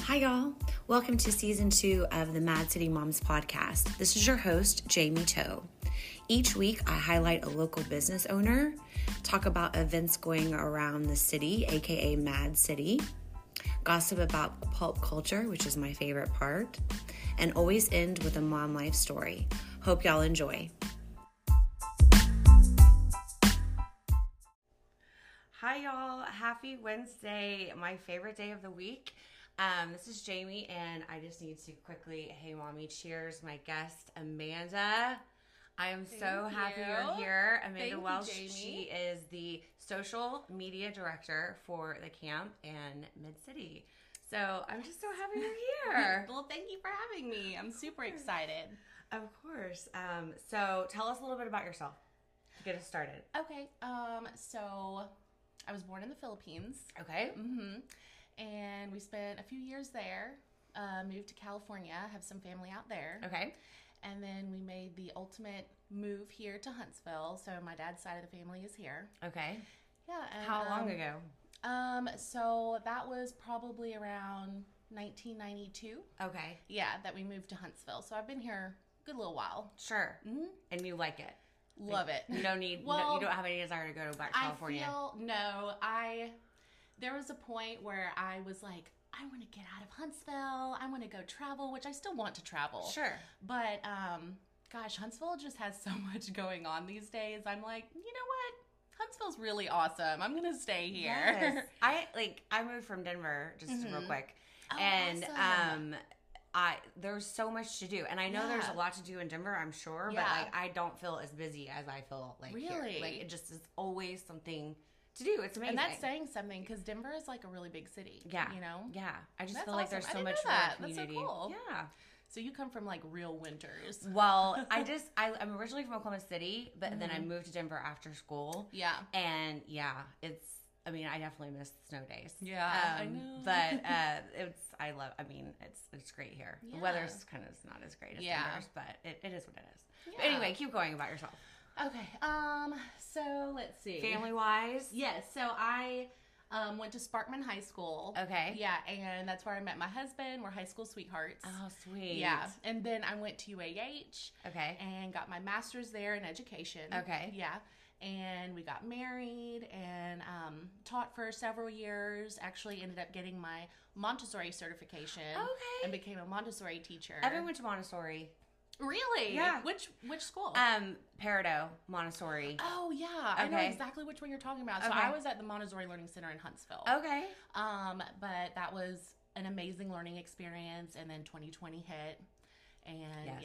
Hi, y'all. Welcome to season 2 of the Mad City Moms podcast. This is your host, Jamie Toe. Each week, I highlight a local business owner, talk about events going around the city, aka Mad City, gossip about pulp culture, which is my favorite part, and always end with a mom life story. Hope y'all enjoy. Hi, y'all. Happy Wednesday, my favorite day of the week. This is Jamie, and I just need to quickly, hey, mommy, cheers, my guest, Amanda. I am so happy you're here. Amanda Welsh, she is the social media director for the camp in Mid-City. So I'm just so happy you're here. Well, thank you for having me. I'm super excited. Of course. So tell us a little bit about yourself to get us started. Okay. So I was born in the Philippines. Okay. And we spent a few years there, moved to California, have some family out there. Okay. And then we made the ultimate move here to Huntsville. So my dad's side of the family is here. Okay. Yeah. And, how long ago? So that was probably around 1992. Okay. Yeah, that we moved to Huntsville. So I've been here a good little while. Sure. Mm-hmm. And you like it? Love it. You don't need, you don't have any desire to go back to California? There was a point where I was like, I want to get out of Huntsville. I want to go travel, which I still want to travel. Sure. But, gosh, Huntsville just has so much going on these days. I'm like, you know what? Huntsville's really awesome. I'm going to stay here. Yes. I moved from Denver just real quick. Oh, and, awesome. There's so much to do. And I know there's a lot to do in Denver, I'm sure. Yeah. But, I don't feel as busy as I feel, really? Here. It just is always something to do. It's amazing. And that's saying something because Denver is like a really big city. Yeah. You know? Yeah. I just that's feel like awesome. there's so much for the community. That's so cool. Yeah. So you come from like real winters. Well, I'm originally from Oklahoma City, but then I moved to Denver after school. Yeah. And I definitely miss snow days. Yeah, I know. But it's great here. Yeah. The weather's kind of not as great as Denver's, but it is what it is. Yeah. But anyway, keep going about yourself. Okay. So let's see. Family-wise? Yes. So I went to Sparkman High School. Okay. Yeah, and that's where I met my husband. We're high school sweethearts. Oh, sweet. Yeah. And then I went to UAH. Okay. And got my master's there in education. Okay. Yeah. And we got married and taught for several years. Actually ended up getting my Montessori certification. Okay. And became a Montessori teacher. Evan went to Montessori. Really? Yeah. Which school? Peridot Montessori. Oh, yeah. Okay. I know exactly which one you're talking about. So I was at the Montessori Learning Center in Huntsville. Okay. But that was an amazing learning experience. And then 2020 hit. And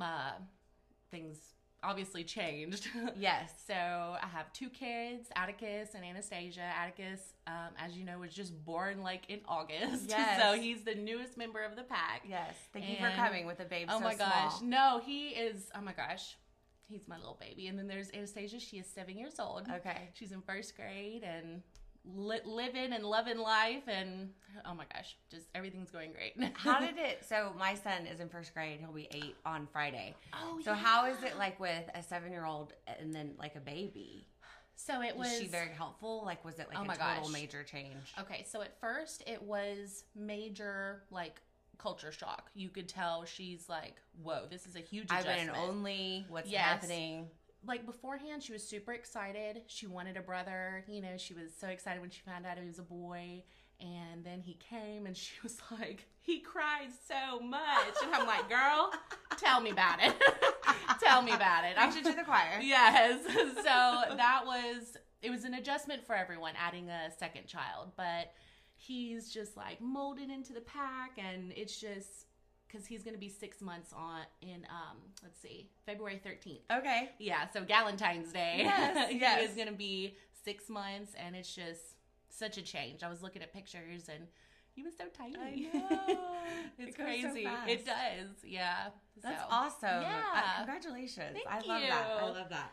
things obviously changed. Yes. So I have 2 kids, Atticus and Anastasia. Atticus, as you know, was just born like in August. Yes. So he's the newest member of the pack. Yes. Thank you for coming with a babe so small. Oh my gosh. Small. No, he is, oh my gosh. He's my little baby. And then there's Anastasia. She is 7 years old. Okay. She's in 1st grade and living and loving life. And oh my gosh, just everything's going great. So my son is in 1st grade. He'll be 8 on Friday. Oh, so how is it like with a 7-year-old and then like a baby? So it was... Is she very helpful? Like, was it like a total major change? Okay, so at first it was major, like, culture shock. You could tell she's like, whoa, this is a huge adjustment. I've been an only, what's happening? Like, beforehand, she was super excited. She wanted a brother. You know, she was so excited when she found out it was a boy. And then he came, and she was like, he cries so much. And I'm like, girl, tell me about it. Tell me about it. I should do the choir. Yes. So it was an adjustment for everyone, adding a second child. But he's just, like, molded into the pack, and it's just... because he's going to be 6 months in February 13th. Okay. Yeah, so Galentine's Day. Yes, He yes. is going to be 6 months, and it's just such a change. I was looking at pictures, and he was so tiny. I know. It's goes crazy. so fast. It does, yeah. That's awesome. Yeah. Congratulations. Thank I you. love that. I love that.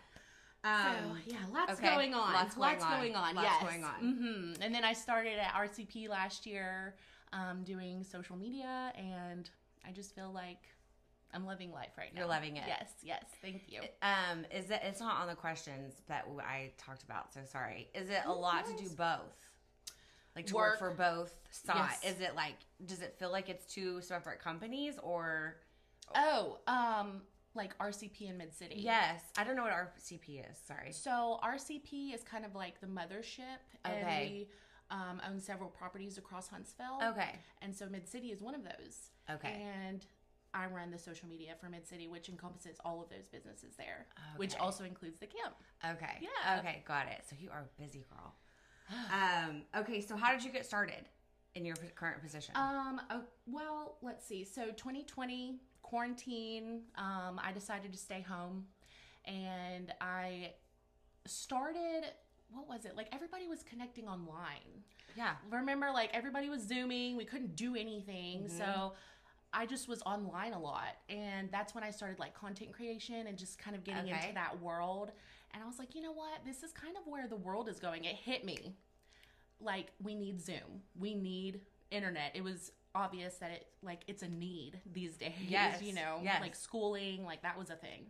Lots going on. Lots going on. Yes. Going on. Mm-hmm. And then I started at RCP last year doing social media, and I just feel like I'm living life right now. You're loving it. Yes. Thank you. It's not on the questions that I talked about, so sorry. Is it a lot to do both? Like to work for both sides. Yes. Is it like, does it feel like it's two separate companies or? Oh, like RCP in Mid-City. Yes. I don't know what RCP is. Sorry. So RCP is kind of like the mothership. Okay. And we own several properties across Huntsville. Okay. And so Mid-City is one of those. Okay. And I run the social media for Mid-City, which encompasses all of those businesses there, Okay. which also includes the camp. Okay. Yeah. Okay. Got it. So you are a busy girl. Okay. So how did you get started in your current position? Well, let's see. So 2020 quarantine, I decided to stay home, and I started. What was it? Like everybody was connecting online. Yeah. Remember, like everybody was Zooming. We couldn't do anything, so I just was online a lot, and that's when I started like content creation and just kind of getting into that world. And I was like, you know what? This is kind of where the world is going. It hit me. Like, we need Zoom. We need internet. It was obvious that it's a need these days. Yes. You know, yes. like schooling, like that was a thing.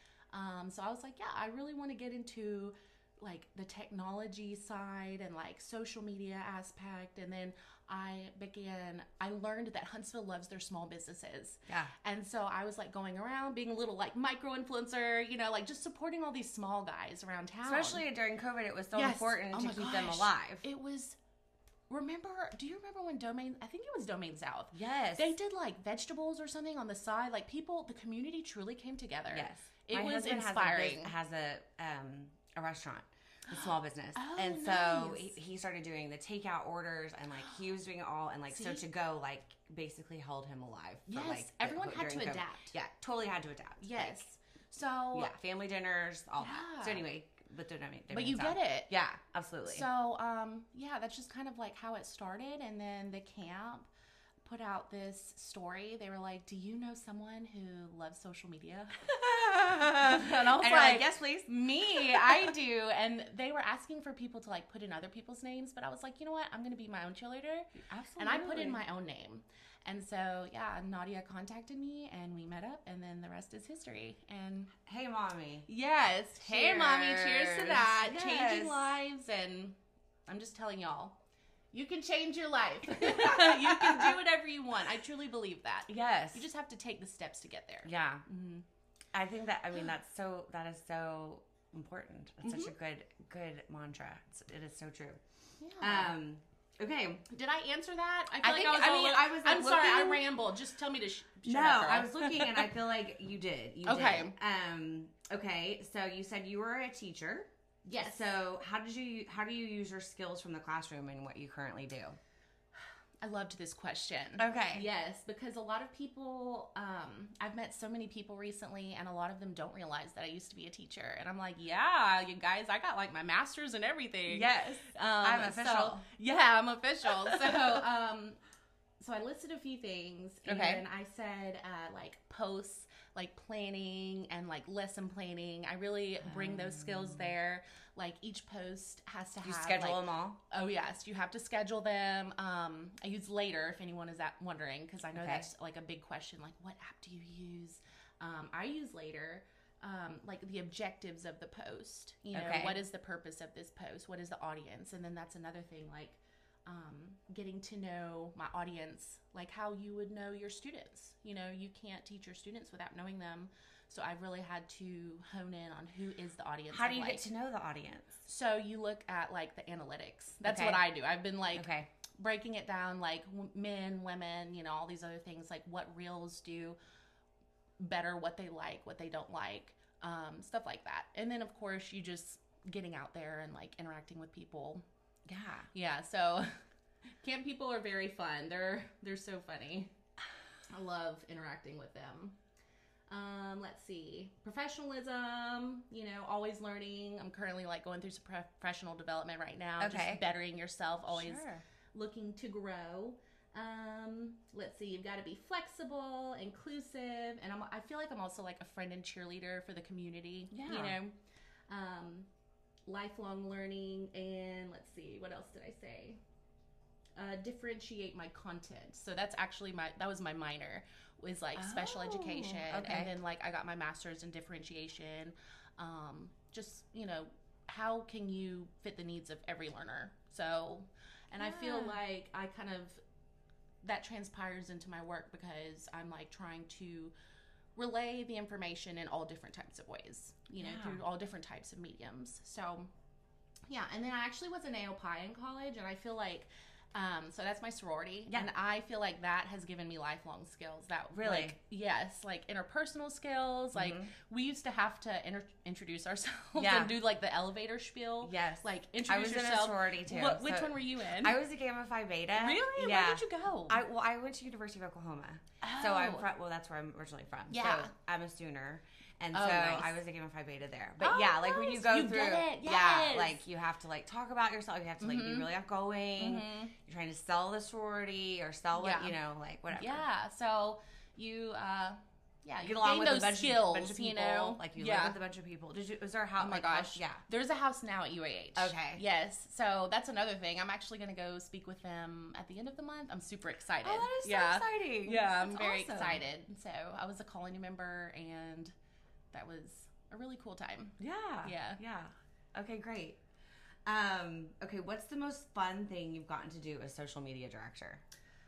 So I was like, yeah, I really want to get into like the technology side and like social media aspect. And then I learned that Huntsville loves their small businesses. Yeah. And so I was like going around being a little like micro influencer, you know, like just supporting all these small guys around town. Especially during COVID, it was so Yes. important Oh to my keep them gosh. alive. It was, do you remember when I think it was Domain South. Yes. They did like vegetables or something on the side. Like the community truly came together. Yes. It My was husband inspiring. has a restaurant, a small business. Oh, and so nice. he started doing the takeout orders and like he was doing it all. And like, so See? to go like basically held him alive. For, Yes. like, Everyone had during to COVID. adapt. Yeah. Totally had to adapt. Yes. So, Like, yeah. Family dinners, all that. Yeah. So anyway, but but you get it. Yeah, absolutely. So, yeah, that's just kind of like how it started. And then the camp put out this story. They were like, do you know someone who loves social media? And I was you're like, yes, please. me, I do. And they were asking for people to like put in other people's names, but I was like, you know what? I'm going to be my own cheerleader. Absolutely. And I put in my own name. And so, yeah, Nadia contacted me and we met up, and then the rest is history. And Hey, mommy. yes, hey, mommy, cheers to Cheers. that. Yes. Changing lives. And I'm just telling y'all, you can change your life. You can do whatever you want. I truly believe that. Yes. You just have to take the steps to get there. Yeah. Mm-hmm. I think that, I mean, that is so important. It's such a good mantra. It is so true. Yeah. Okay. Did I answer that? I was like, I'm sorry, I looking- rambled. Just tell me to shut No, up, girl. I was looking and I feel like you did. You Okay. did. Okay. So you said you were a teacher. Yes. So how do you use your skills from the classroom in what you currently do? I loved this question. Okay. Yes, because a lot of people, I've met so many people recently, and a lot of them don't realize that I used to be a teacher. And I'm like, yeah, you guys, I got like my master's and everything. Yes. I'm official. So, yeah, I'm official. So I listed a few things, and Okay. I said like posts, like planning and like lesson planning. I really bring those skills there. Like each post has to have You schedule like, them all? oh yes, you have to schedule them. I use Later if anyone is wondering, because I know Okay. that's like a big question. Like, what app do you use? I use Later. Like the objectives of the post. You know, Okay. what is the purpose of this post? What is the audience? And then that's another thing, like getting to know my audience, like how you would know your students. You know, you can't teach your students without knowing them. So I really had to hone in on who is the audience. How do you like. get to know the audience? So you look at like the analytics. That's Okay. what I do. I've been like Okay. breaking it down, like men, women, you know, all these other things, like what reels do better, what they like, what they don't like, stuff like that. And then of course you just getting out there and like interacting with people. Yeah. Yeah. So camp people are very fun. They're so funny. I love interacting with them. Let's see. Professionalism, you know, always learning. I'm currently like going through some professional development right now. Okay. Just bettering yourself, always Sure. looking to grow. Let's see. You've got to be flexible, inclusive, and I feel like I'm also like a friend and cheerleader for the community. Yeah. You know, lifelong learning, and let's see, what else did I say? Differentiate my content. So that's actually that was my minor, was like special Oh, education. okay. And then like I got my master's in differentiation. Just, you know, how can you fit the needs of every learner? So, and I feel like I kind of, that transpires into my work because I'm like trying to relay the information in all different types of ways, you know, through all different types of mediums. So, yeah. And then I actually was an AOPI in college, and I feel like, so that's my sorority. Yeah. And I feel like that has given me lifelong skills. That really? Like, yes. Like interpersonal skills. Like we used to have to introduce ourselves and do like the elevator spiel. Yes. Like introduce yourself. I was in a sorority too. Which one were you in? I was a Gamma Phi Beta. Really? Yeah. Where did you go? I went to University of Oklahoma. Oh. So I'm from, that's where I'm originally from. Yeah. So I'm a Sooner. And so nice. I was a Gamma Phi Beta there. But yeah, like when you go through, like you have to like talk about yourself. You have to like be really outgoing. You're trying to sell the sorority or sell what, you know, like whatever. Yeah. So you, you get along with those a bunch skills, of people. you know? Like you live with a bunch of people. Was there a house? Oh my gosh. Yeah. There's a house now at UAH. Okay. Yes. So that's another thing. I'm actually going to go speak with them at the end of the month. I'm super excited. Oh, that is so exciting. Yeah. I'm very excited. So I was a colony member, and that was a really cool time. Yeah. Yeah. Yeah. Okay, great. Okay, what's the most fun thing you've gotten to do as social media director?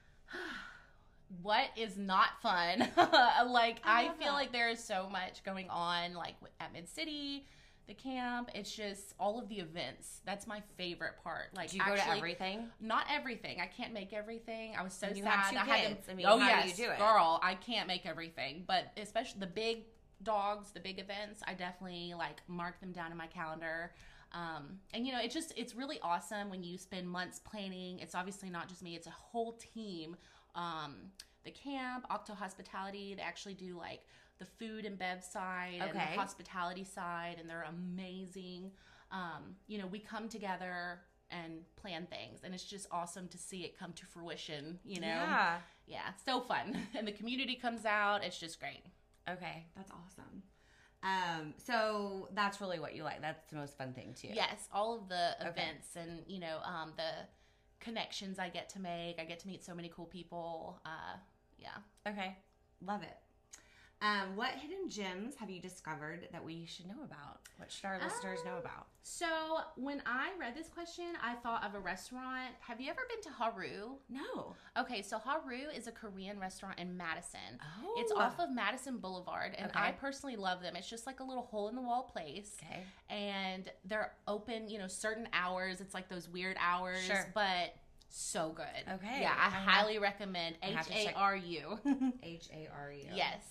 What is not fun? Like, I feel like there is so much going on, like at Mid-City, the camp. It's just all of the events. That's my favorite part. Like, do you go to everything? Not everything. I can't make everything. I was so sad. Have 2 kids. I mean, how do you do it? Girl, I can't make everything. But especially the big dogs, the big events, I definitely like mark them down in my calendar. And you know, it's really awesome when you spend months planning. It's obviously not just me, it's a whole team. The camp, Octo Hospitality, they actually do like the food and bev side and the hospitality side, and they're amazing. You know, we come together and plan things, and it's just awesome to see it come to fruition, you know? Yeah, so fun. And the community comes out, it's just great. Okay, that's awesome. So that's really what you like. That's the most fun thing too. Yes, all of the events and, you know, the connections I get to make. I get to meet so many cool people. Yeah. Okay, love it. What hidden gems have you discovered that we should know about? What should our listeners know about? So when I read this question, I thought of a restaurant. Have you ever been to Haru? No. Okay, so Haru is a Korean restaurant in Madison. Oh. It's off of Madison Boulevard, and I personally love them. It's just like a little hole-in-the-wall place. Okay. And they're open, you know, certain hours. It's like those weird hours. Sure. But so good. Okay. Yeah, I highly recommend. Haru. Haru. Yes.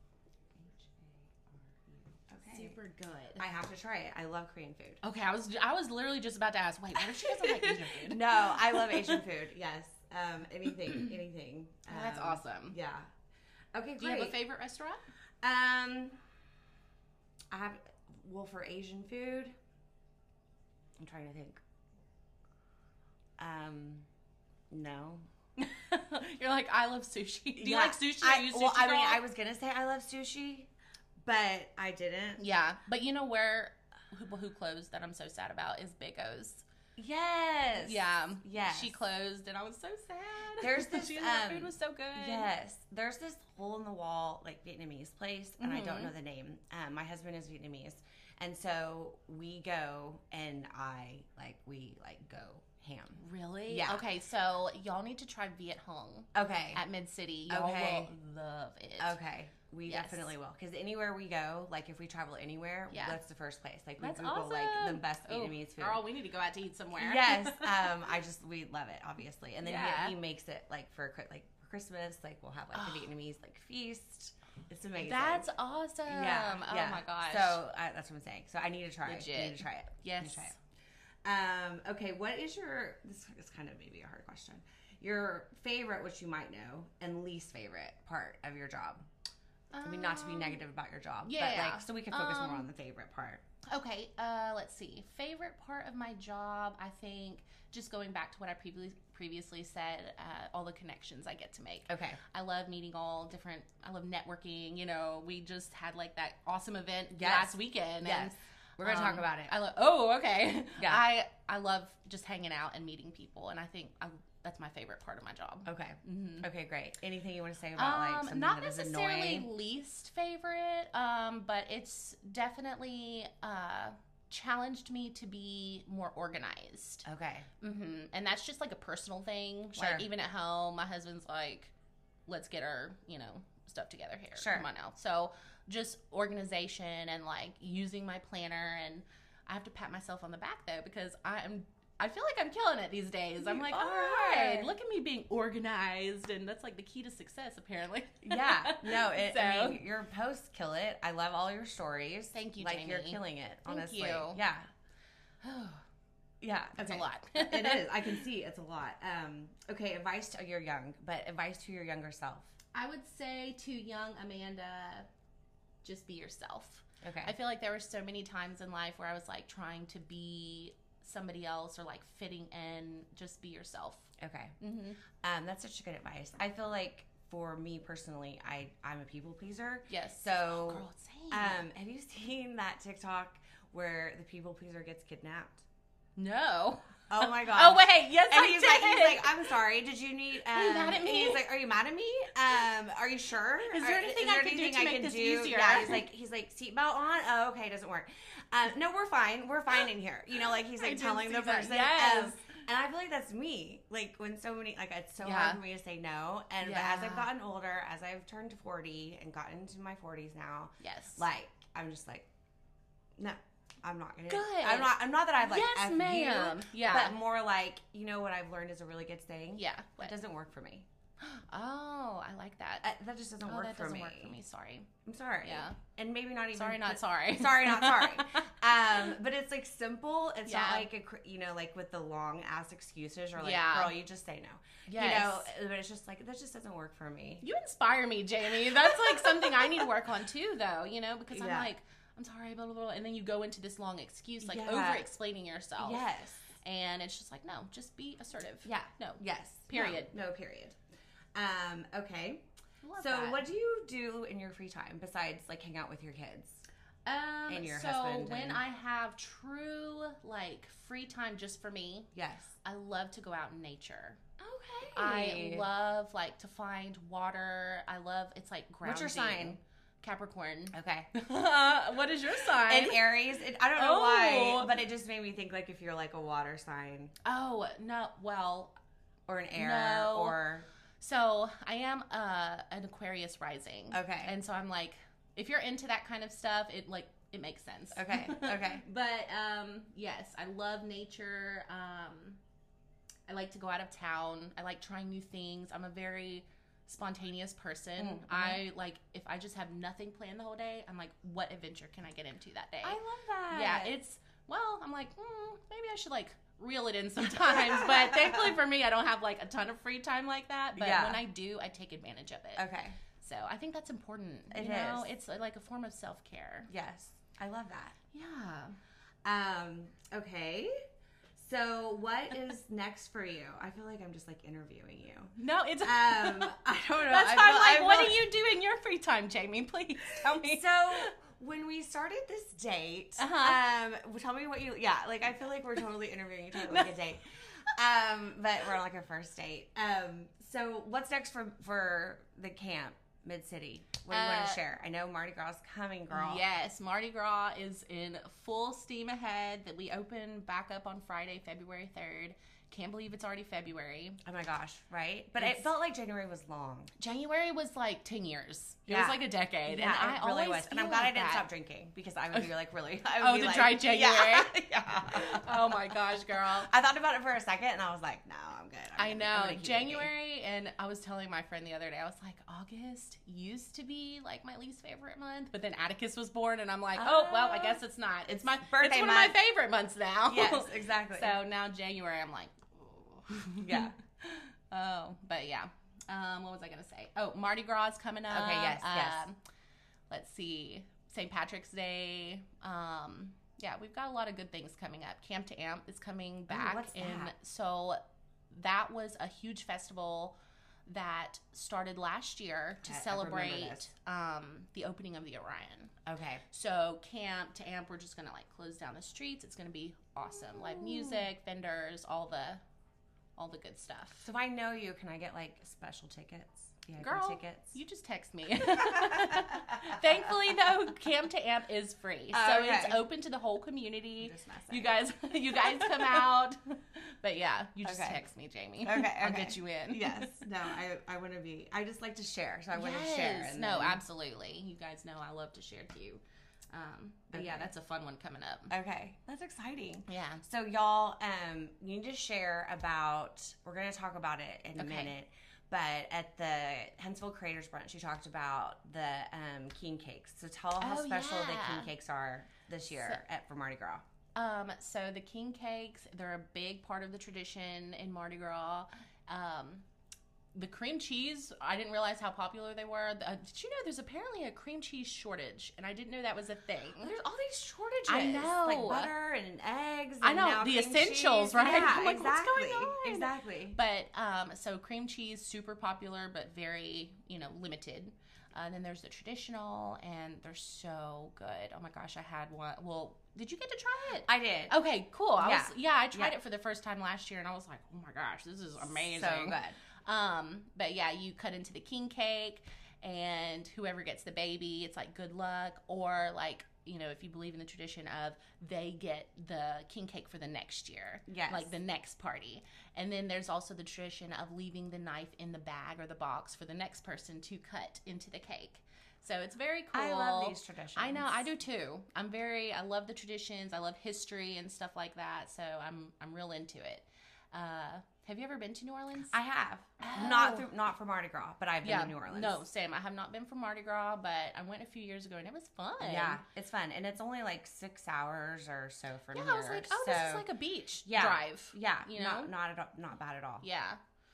Super good. I have to try it. I love Korean food. Okay, I was literally just about to ask. Wait, what if she doesn't like Asian food? No, I love Asian food. Yes, anything. Oh, that's awesome. Yeah. Okay, great. Do you have a favorite restaurant? I have. Well, for Asian food, I'm trying to think. No. You're like, I love sushi. Do you like sushi? Are you a sushi girl? I mean, I was gonna say I love sushi. But I didn't. Yeah. But you know who closed that I'm so sad about is Big O's. Yes. Yeah. Yes. She closed and I was so sad. There's this her food was so good. Yes. There's this hole in the wall like Vietnamese place and I don't know the name. My husband is Vietnamese. And so we go and we go ham. Really? Yeah. Okay, so y'all need to try Viet Hong. Okay. At Mid-City. Y'all will love it. Okay. We definitely will. Because anywhere we go, like if we travel anywhere, that's the first place. Like we Google awesome. like the best Vietnamese food. Girl, we need to go out to eat somewhere. Yes. We love it, obviously. And then he makes it like for Christmas, like we'll have like the Vietnamese like feast. It's amazing. That's awesome. Yeah. Oh my gosh. So that's what I'm saying. So I need to try it. I need to try it. Yes. I need to try it. Okay, what is this is kind of maybe a hard question. Your favorite, which you might know, and least favorite part of your job? I mean, not to be negative about your job, but like, so we can focus more on the favorite part. Okay, let's see. Favorite part of my job, I think, just going back to what I previously said, all the connections I get to make. Okay. I love meeting I love networking. You know, we just had like that awesome event last weekend. Yes. And, we're going to talk about it. Okay. Yeah. I love just hanging out and meeting people, and I think that's my favorite part of my job. Okay. Mm-hmm. Okay, great. Anything you want to say about like something not that is necessarily annoying? Least favorite, but it's definitely challenged me to be more organized. Okay. And that's just like a personal thing. Sure. Like even at home, my husband's like, let's get our, stuff together here. Sure. Come on now. So just organization and like using my planner, and I have to pat myself on the back though, because I feel like I'm killing it these days. I'm like, all right, look at me being organized, and that's like the key to success, apparently. Yeah, no, I mean, your posts kill it. I love all your stories. Thank you, like Jamie. you're killing it. Honestly, Thank you. Yeah, yeah, that's a lot. It is. I can see it's a lot. Okay, advice to you're young, but advice to your younger self. I would say to young Amanda, just be yourself. Okay. I feel like there were so many times in life where I was like trying to be somebody else or like fitting in. Just be yourself. Okay. That's such good advice. I feel like for me personally, I'm a people pleaser. Yes. So, girl, same. Have you seen that TikTok where the people pleaser gets kidnapped? No. Oh my god. Oh wait, yes, and I he's did. like, I'm sorry. Did you need? Are you mad at me? He's like, are you mad at me? Are you sure? Is there anything I can do to make this easier? Yeah. He's like, seatbelt on. Oh, okay, doesn't work. No, we're fine. We're fine in here. Like he's like telling the person. Yes. And I feel like that's me. Like when so many, like it's so hard for me to say no. And but as I've gotten older, as I've turned 40 and gotten into my 40s now, yes, like I'm just like, no. I'm not gonna. Good. I'm not that I've like. Yes, ma'am. Yeah. But more like, what I've learned is a really good thing. Yeah. That doesn't work for me. Oh, I like that. That just doesn't work for me. That doesn't work for me. Sorry. I'm sorry. Yeah. And maybe not even. Sorry, not sorry. Sorry, not sorry. But it's like simple. It's not like like with the long ass excuses or like, girl, you just say no. Yes. But it's just like that just doesn't work for me. You inspire me, Jamie. That's like something I need to work on too, though. Because I'm like, I'm sorry, blah, blah, blah. And then you go into this long excuse, like over-explaining yourself. Yes. And it's just like, no, just be assertive. Yeah. No. Yes. Period. No, period. Okay. Love so that. what do you do in your free time besides like hang out with your kids? And your husband? When I have true like free time just for me, yes, I love to go out in nature. Okay. I love like to find water. I love it's like grounding. What's your sign? Capricorn. Okay. What is your sign? And Aries. I don't know why, but it just made me think like if you're like a water sign. Oh, no. Well. Or an air. No. Or. So I am an Aquarius rising. Okay. And so I'm like, if you're into that kind of stuff, it makes sense. Okay. Okay. But yes, I love nature. I like to go out of town. I like trying new things. I'm a very spontaneous person. Mm-hmm. I like if I just have nothing planned the whole day, I'm like, what adventure can I get into that day? I love that. Yeah, I'm like, maybe I should like reel it in sometimes. But thankfully for me, I don't have like a ton of free time like that. But when I do, I take advantage of it. Okay. So I think that's important. It is. It's like a form of self-care. Yes. I love that. Yeah. Okay. So what is next for you? I feel like I'm just like interviewing you. No, it's I don't know. That's why I'm like, what do you do in your free time, Jamie? Please tell me. So when we started this date, tell me what you like I feel like we're totally interviewing each other like a date. But we're on like a first date. So what's next for the camp? Mid-City. What do you want to share? I know Mardi Gras is coming, girl. Yes, Mardi Gras is in full steam ahead. That we open back up on Friday, February 3rd. Can't believe it's already February. Oh my gosh, right? But it felt like January was long. January was like 10 years. It was like a decade. Yeah, and I really was. And I'm glad like I didn't stop drinking because I would be like really. The dry January? Yeah. Oh my gosh, girl. I thought about it for a second and I was like, no, I'm good. I know. January, and I was telling my friend the other day, I was like, August used to be like my least favorite month, but then Atticus was born, and I'm like, oh, well, I guess it's not. It's my birthday It's one month. Of my favorite months now. Yes, exactly. So now January, I'm like, yeah. Oh, but yeah. What was I going to say? Oh, Mardi Gras is coming up. Okay, yes. Let's see. St. Patrick's Day. Yeah, we've got a lot of good things coming up. Camp to Amp is coming back. What's that? So that was a huge festival that started last year to celebrate the opening of the Orion. Okay. So Camp to Amp, we're just going to like close down the streets. It's going to be awesome. Live music, vendors, all the good stuff. So if I know you, can I get like special tickets? VIP Girl, tickets? you just text me. Thankfully, though, Camp to Amp is free, so Okay. it's open to the whole community. I'm just messing. You guys come out. But yeah, you just Okay. text me, Jamie. Okay, I'll okay. get you in. Yes. No, I want to be. I just like to share, so I want to share. Yes. And No, then- absolutely. You guys know I love to share too. But yeah, Okay. that's a fun one coming up. Okay, that's exciting. Yeah. So y'all, you need to share about. We're gonna talk about it in a Okay. minute. But at the Huntsville Creators Brunch, you talked about the king cakes. So tell how Oh, special the yeah. king cakes are this year for Mardi Gras. So the king cakes, they're a big part of the tradition in Mardi Gras. The cream cheese, I didn't realize how popular they were. Did you know there's apparently a cream cheese shortage? And I didn't know that was a thing. There's all these shortages. I know. Like butter and eggs. I and know, now the cream essentials, cheese. right? Yeah, I'm like, what's exactly. going on? Exactly. But so cream cheese, super popular, but very, limited. And then there's the traditional, and they're so good. Oh my gosh, I had one. Well, did you get to try it? I did. Okay, cool. I tried Yeah. it for the first time last year, and I was like, oh my gosh, this is amazing. So good. But yeah, you cut into the king cake, and whoever gets the baby, it's like good luck, or like, if you believe in the tradition of they get the king cake for the next year. Yes. Like the next party. And then there's also the tradition of leaving the knife in the bag or the box for the next person to cut into the cake. So it's very cool. I love these traditions. I know, I do too. I love the traditions. I love history and stuff like that. So I'm real into it. Have you ever been to New Orleans? I have. Oh. Not for Mardi Gras, but I've been to New Orleans. No, same. I have not been for Mardi Gras, but I went a few years ago and it was fun. Yeah, it's fun. And it's only like 6 hours or so from Yeah, here. I was like, this is like a beach Yeah. drive. Yeah, you know? not bad at all. Yeah.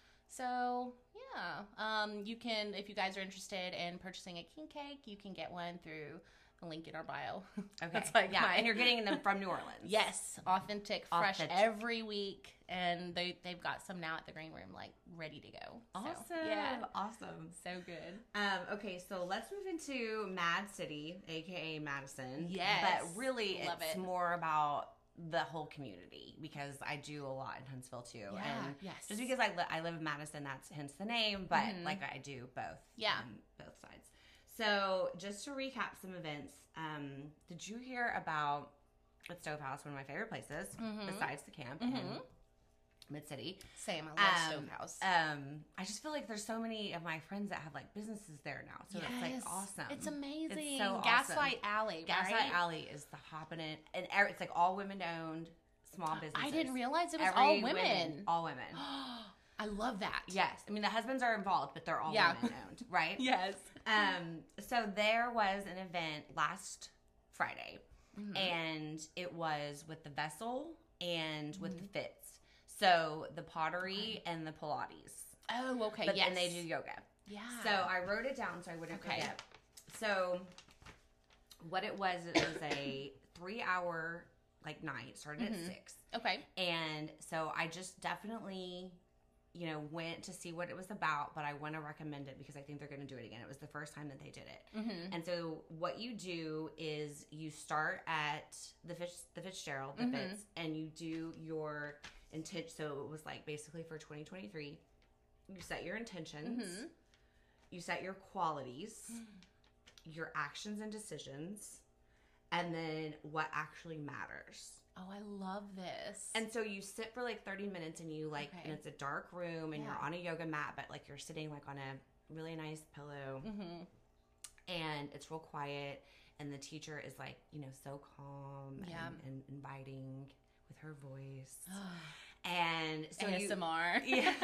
So, yeah. You can, if you guys are interested in purchasing a king cake, you can get one through the link in our bio. Okay. That's like yeah, and you're getting them from New Orleans. Yes, authentic, fresh Authentic. every week, and they've got some now at the green room, like ready to go. Awesome. So, yeah, Awesome. so good. Okay, so let's move into Mad City, aka Madison. Yes. But really, Love it's it. more about the whole community because I do a lot in Huntsville too. Yeah, And yes. just because I live in Madison, that's hence the name, but Mhm. like I do both. Yeah. Both sides. So just to recap some events, did you hear about at Stove House, one of my favorite places Mhm. besides the camp Mhm. in Mid City? Same. I love Stove House. I just feel like there's so many of my friends that have like businesses there now, so it's like awesome. It's amazing. It's so awesome. Gaslight Alley. Gaslight right? Alley is the hopping in, and it's like all women owned, small businesses. I didn't realize it was Every all women. All women. I love that. Yes, I mean the husbands are involved, but they're all Yeah. women owned, right? Yes. So there was an event last Friday, Mhm. and it was with the Vessel and with the Fits. So the pottery and the Pilates. Oh, okay. But yes. and they do yoga. Yeah. So I wrote it down so I wouldn't Okay. forget. So what it was a 3-hour like night, started Mhm. at 6. Okay. And so I just definitely, went to see what it was about, but I want to recommend it because I think they're going to do it again. It was the first time that they did it. Mm-hmm. And so what you do is you start at the Fitzgerald, the Mhm. Fitz, and you do your intent. So it was like basically for 2023, you set your intentions, Mhm. you set your qualities, your actions and decisions, and then what actually matters. Oh, I love this. And so you sit for like 30 minutes and you Okay. and it's a dark room and Yeah. you're on a yoga mat, but like you're sitting like on a really nice pillow Mm-hmm. and it's real quiet. And the teacher is like, so calm Yeah. and inviting with her voice. And so ASMR. yeah.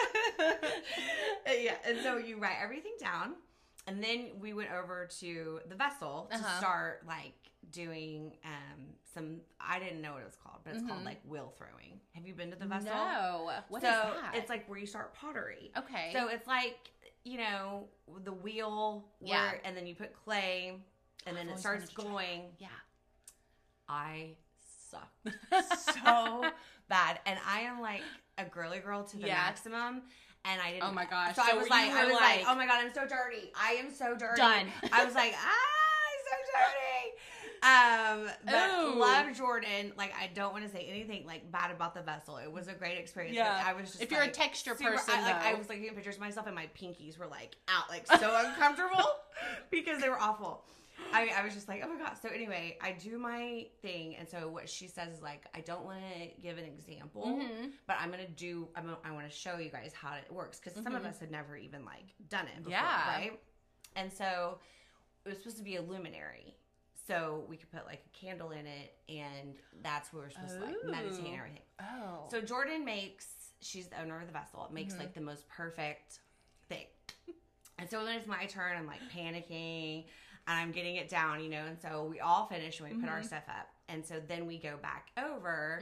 Yeah. And so you write everything down. And then we went over to the Vessel to start like doing I didn't know what it was called, but it's called like wheel throwing. Have you been to the Vessel? No. What so is that? It's like where you start pottery. Okay. So it's like, the wheel Yeah. and then you put clay and then I've it always starts wanted to try going. yeah. I suck so bad. And I am like a girly girl to the Yeah. maximum. And I didn't. Oh my gosh. So I So was you like, were like- oh my God, I'm so dirty. I am so dirty. Done. I was like, I'm so dirty. But Ooh. love Jordan. Like, I don't want to say anything like bad about the vessel. It was a great experience. Yeah. But I was just if you're a texture person, I was looking at pictures of myself and my pinkies were like out, like so uncomfortable because they were awful. I was just like, oh my god. So anyway, I do my thing, and so what she says is like, I don't want to give an example, but I want to show you guys how it works because some of us had never even like done it before, right? And so it was supposed to be a luminary. So we could put like a candle in it, and that's where we're supposed to like meditate and everything. Oh. So Jordan she's the owner of the vessel, makes like the most perfect thing. And so when it's my turn, I'm like panicking, and I'm getting it down, you know. And so we all finish and we put our stuff up. And so then we go back over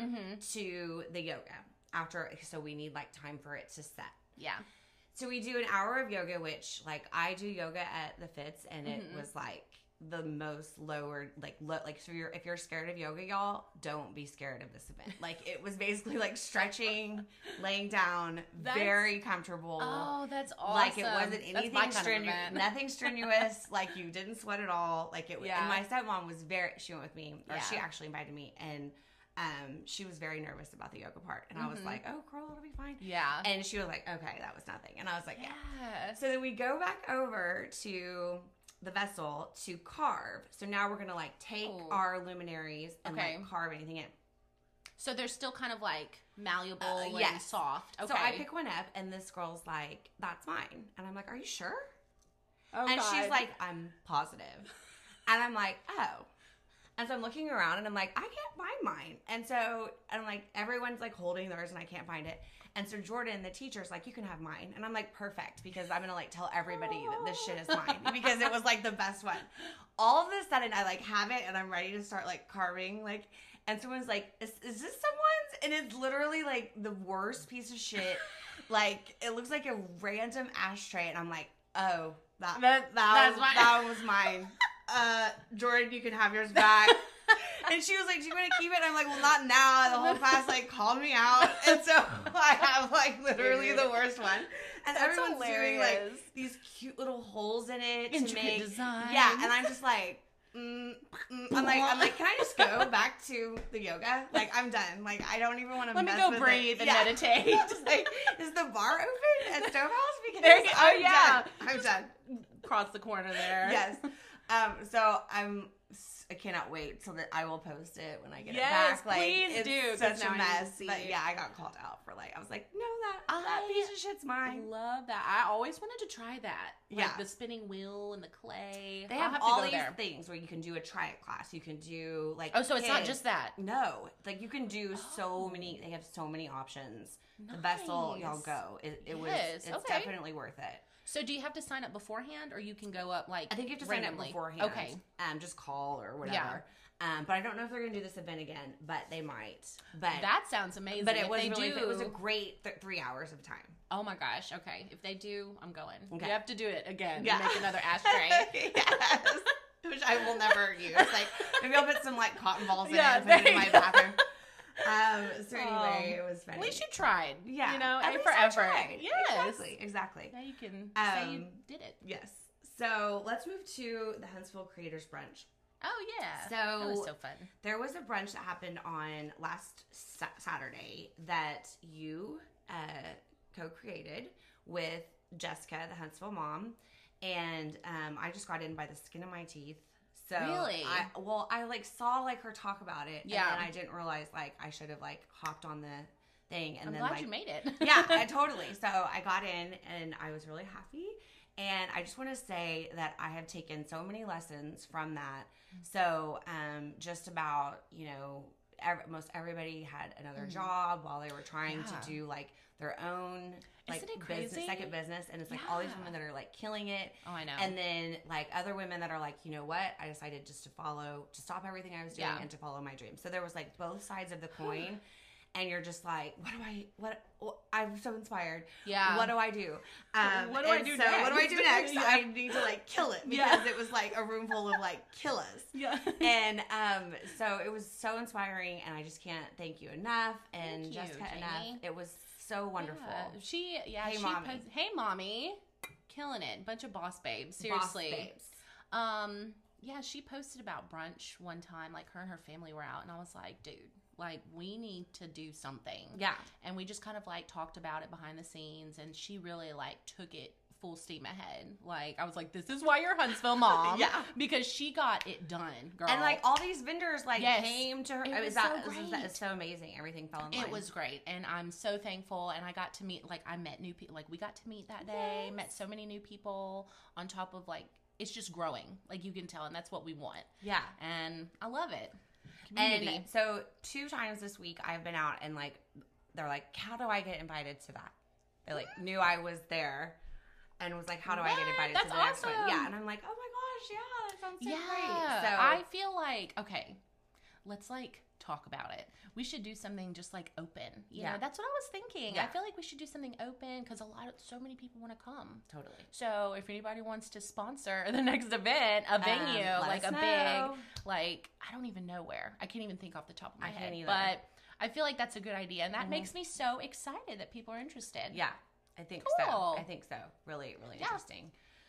to the yoga after. So we need like time for it to set. Yeah. So we do an hour of yoga, which like I do yoga at the Fitz, and it was like the most lowered, like so if you're scared of yoga, y'all, don't be scared of this event. Like it was basically like stretching, laying down, very comfortable. Oh, that's awesome. Like it wasn't anything strenuous, nothing strenuous. Like you didn't sweat at all. Like it was. And my stepmom was she went with me, or she actually invited me, and she was very nervous about the yoga part, and I was like, oh girl, it'll be fine. Yeah. And she was like, okay, that was nothing. And I was like, yeah. So then we go back over to the vessel to carve. So now we're gonna like take our luminaries and like carve anything in. So they're still kind of like malleable and soft. Okay. So I pick one up, and this girl's like, that's mine. And I'm like, are you sure? Oh, and God. she's like, I'm positive. And I'm like, oh. And so I'm looking around, and I'm like, I can't find mine. And so I'm like, everyone's like holding theirs, and I can't find it. And so Jordan, the teacher's like, you can have mine. And I'm like, perfect, because I'm going to like tell everybody that this shit is mine, because it was like the best one. All of a sudden I like have it, and I'm ready to start like carving, like, and someone's like, is this someone's? And it's literally like the worst piece of shit. Like it looks like a random ashtray. And I'm like, oh, that was mine. Jordan, you can have yours back. And she was like, do you want to keep it? And I'm like, well, not now. The whole class like called me out. And so I have like literally the worst one. And everyone's doing like these cute little holes in it to make design. Yeah, and I'm just like, I'm like, can I just go back to the yoga? Like, I'm done. Like, I don't even want to. Let me go breathe and meditate. Just like, is the bar open at Stovehouse? Because I'm done. Cross the corner there. Yes. So I cannot wait so that I will post it when I get it back. Like, please it's do. Such a mess. But yeah, I got called out for like, I was like, no, that piece of shit's mine. I love that. I always wanted to try that. Like the spinning wheel and the clay. They have all these things where you can do a try it class. You can do like so it's not just that. No, like you can do so many. They have so many options. Nice. The vessel, y'all go. It's definitely worth it. So do you have to sign up beforehand, or you can go up like I think you have to randomly? Sign up beforehand. Okay. Just call or whatever. Yeah. But I don't know if they're going to do this event again, but they might. But that sounds amazing. But it was a great 3 hours of time. Oh my gosh. Okay. If they do, I'm going. Okay. You have to do it again. Yeah. And make another ashtray. Yes. Which I will never use. Like maybe I'll put some like cotton balls in it and put it in my bathroom. So anyway, it was funny. At least you tried. Yeah. You know, A for effort. Yes. Exactly. Now you can say you did it. Yes. So let's move to the Huntsville Creators Brunch. Oh, yeah. So that was so fun. There was a brunch that happened on last Saturday that you co-created with Jessica, the Huntsville mom. And I just got in by the skin of my teeth. So really? I like saw like her talk about it, yeah, and I didn't realize like I should have like hopped on the thing. And I'm then glad like, you made it. Yeah, totally. So I got in, and I was really happy. And I just want to say that I have taken so many lessons from that. So just about, you know, most everybody had another job while they were trying to do like their own like second business, and it's like all these women that are like killing it. Oh, I know. And then like other women that are like, you know what, I decided just to stop everything I was doing and to follow my dream. So there was like both sides of the coin. And you're just like, I'm so inspired. Yeah. What do I do? What do I do next? What do I do next? I need to like kill it, because it was like a room full of like killers. Yeah. And so it was so inspiring, and I just can't thank you enough, and Jessica enough. It was so wonderful. Yeah. Hey mommy, killing it. Bunch of boss babes. Seriously. Boss babes. Yeah, she posted about brunch one time, like her and her family were out, and I was like, dude, like we need to do something. Yeah. And we just kind of like talked about it behind the scenes, and she really like took it full steam ahead. Like I was like, this is why you're Huntsville mom. Yeah. Because she got it done, girl. And like all these vendors like Yes. came to her. It was That so great. was so amazing. Everything fell in line. It was great, and I'm so thankful. And I got to meet, like, I met new people. Like, we got to meet that day. Yes. Met so many new people. On top of like, it's just growing. Like you can tell, and that's what we want. Yeah. And I love it. Community. And so 2 times this week I've been out and like they're like, how do I get invited to that? They like knew I was there and was like, how do I get invited That's to the next one? awesome. Yeah. And I'm like, oh my gosh, yeah, that sounds so yeah, great. So I feel like, okay, let's like talk about it. We should do something just like open. You know, that's what I was thinking. Yeah. I feel like we should do something open because so many people want to come. totally. So if anybody wants to sponsor the next event, a venue, let like us a know. big, like I don't even know where. I can't even think off the top of my I head. can't either. But I feel like that's a good idea, and that makes me so excited that people are interested. Yeah, I think Cool. so. I think so. Really, really Yeah. interesting.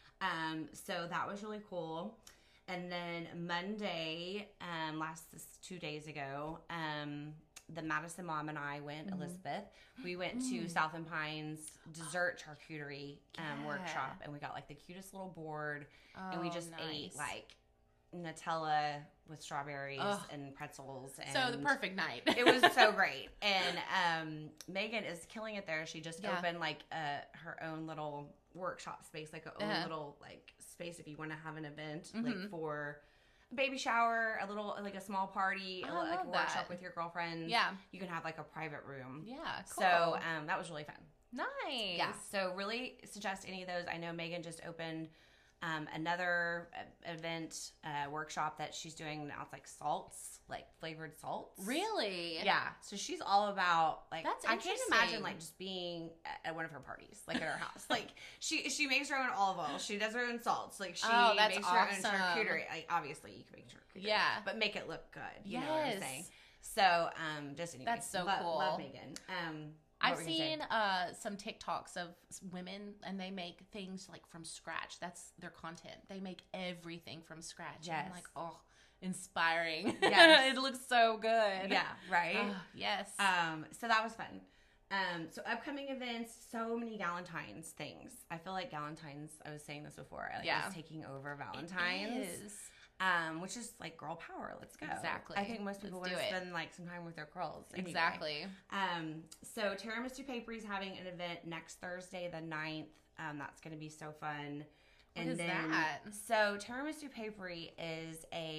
So that was really cool. And then Monday, this 2 days ago, the Madison mom and I went, Elizabeth, we went to South and Pines dessert charcuterie workshop, and we got like the cutest little board, and we just ate like Nutella with strawberries and pretzels. And So the perfect night. it was so great. And Megan is killing it there. She just opened like her own little workshop space, like a own little like space if you want to have an event like for a baby shower, a little like a small party, I like a love workshop that. with your girlfriend. Yeah. You can have like a private room. Yeah, cool. So that was really fun. Nice. Yeah. So really suggest any of those. I know Megan just opened another event workshop that she's doing now. It's like salts, like flavored salts. Really? Yeah. So she's all about like That's I can't interesting. imagine like just being at one of her parties, like at her house. Like she makes her own olive oil. She does her own salts. Like she that's makes her own awesome. charcuterie. Like obviously you can make charcuterie. Yeah. But make it look good. You know Yes. what I'm saying? So just anyway. That's so cool. Love Megan. What I've were you gonna seen say? some TikToks of women, and they make things like from scratch. That's their content. They make everything from scratch. And I'm Yes. like, oh, inspiring. Yes. It looks so good. Yeah, right. Yes. So that was fun. So upcoming events, so many Galentine's things. I feel like Galentine's, I was saying this before, like Yeah. is taking over Valentine's. It is. Which is like girl power. Let's go. Exactly. I think most people Let's want to do it. spend like some time with their girls. Anyway. Exactly. So Tiramisu Papery is having an event next Thursday, the 9th. That's going to be so fun. What is that? So Tiramisu Papery is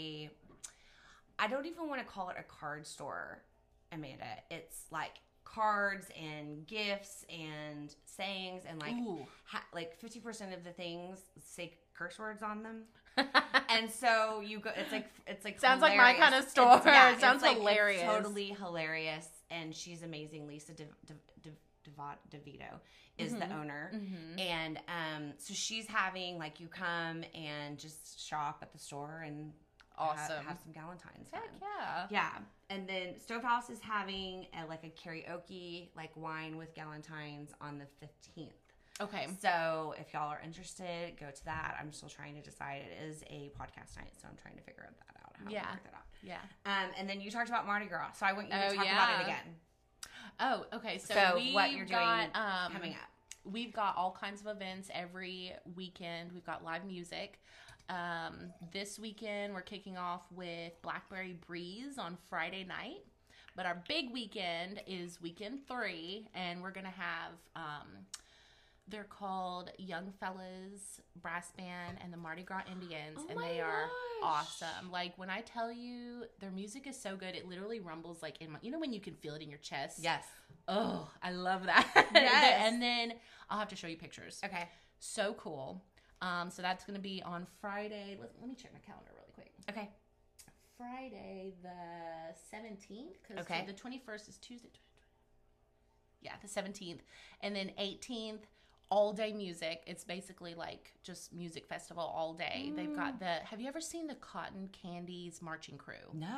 I don't even want to call it a card store, Amanda. It's like cards and gifts and sayings and like Ooh. like 50% of the things say curse words on them. And so you go, it's like Sounds like my hilarious. kind of store. It's It sounds like, hilarious. It's totally hilarious, and she's amazing. Lisa DeVito is the owner, and so she's having like you come and just shop at the store and Awesome. have some Galentine's fun. Heck yeah. Yeah, and then Stovehouse is having like a karaoke like wine with Galentine's on the 15th. Okay. So if y'all are interested, go to that. I'm still trying to decide. It is a podcast night, so I'm trying to figure that out. How to work that out. Yeah. And then you talked about Mardi Gras, so I want you to Oh, talk about yeah. it again. Oh, okay. So what you're we've doing got, coming up. We've got all kinds of events every weekend. We've got live music. This weekend, we're kicking off with Blackberry Breeze on Friday night. But our big weekend is weekend 3, and we're going to have, they're called Young Fellas Brass Band and the Mardi Gras Indians, Oh and my they are gosh. awesome. Like, when I tell you, their music is so good, it literally rumbles, like, in my, you know when you can feel it in your chest? Yes. Oh, I love that. Yes. And then I'll have to show you pictures. Okay. So cool. So that's going to be on Friday. Let me check my calendar really quick. Okay. Friday the 17th, because Okay. the 21st is Tuesday. Yeah, the 17th. And then 18th, all day music. It's basically like just music festival all day. They've got have you ever seen the Cotton Candies marching crew? No.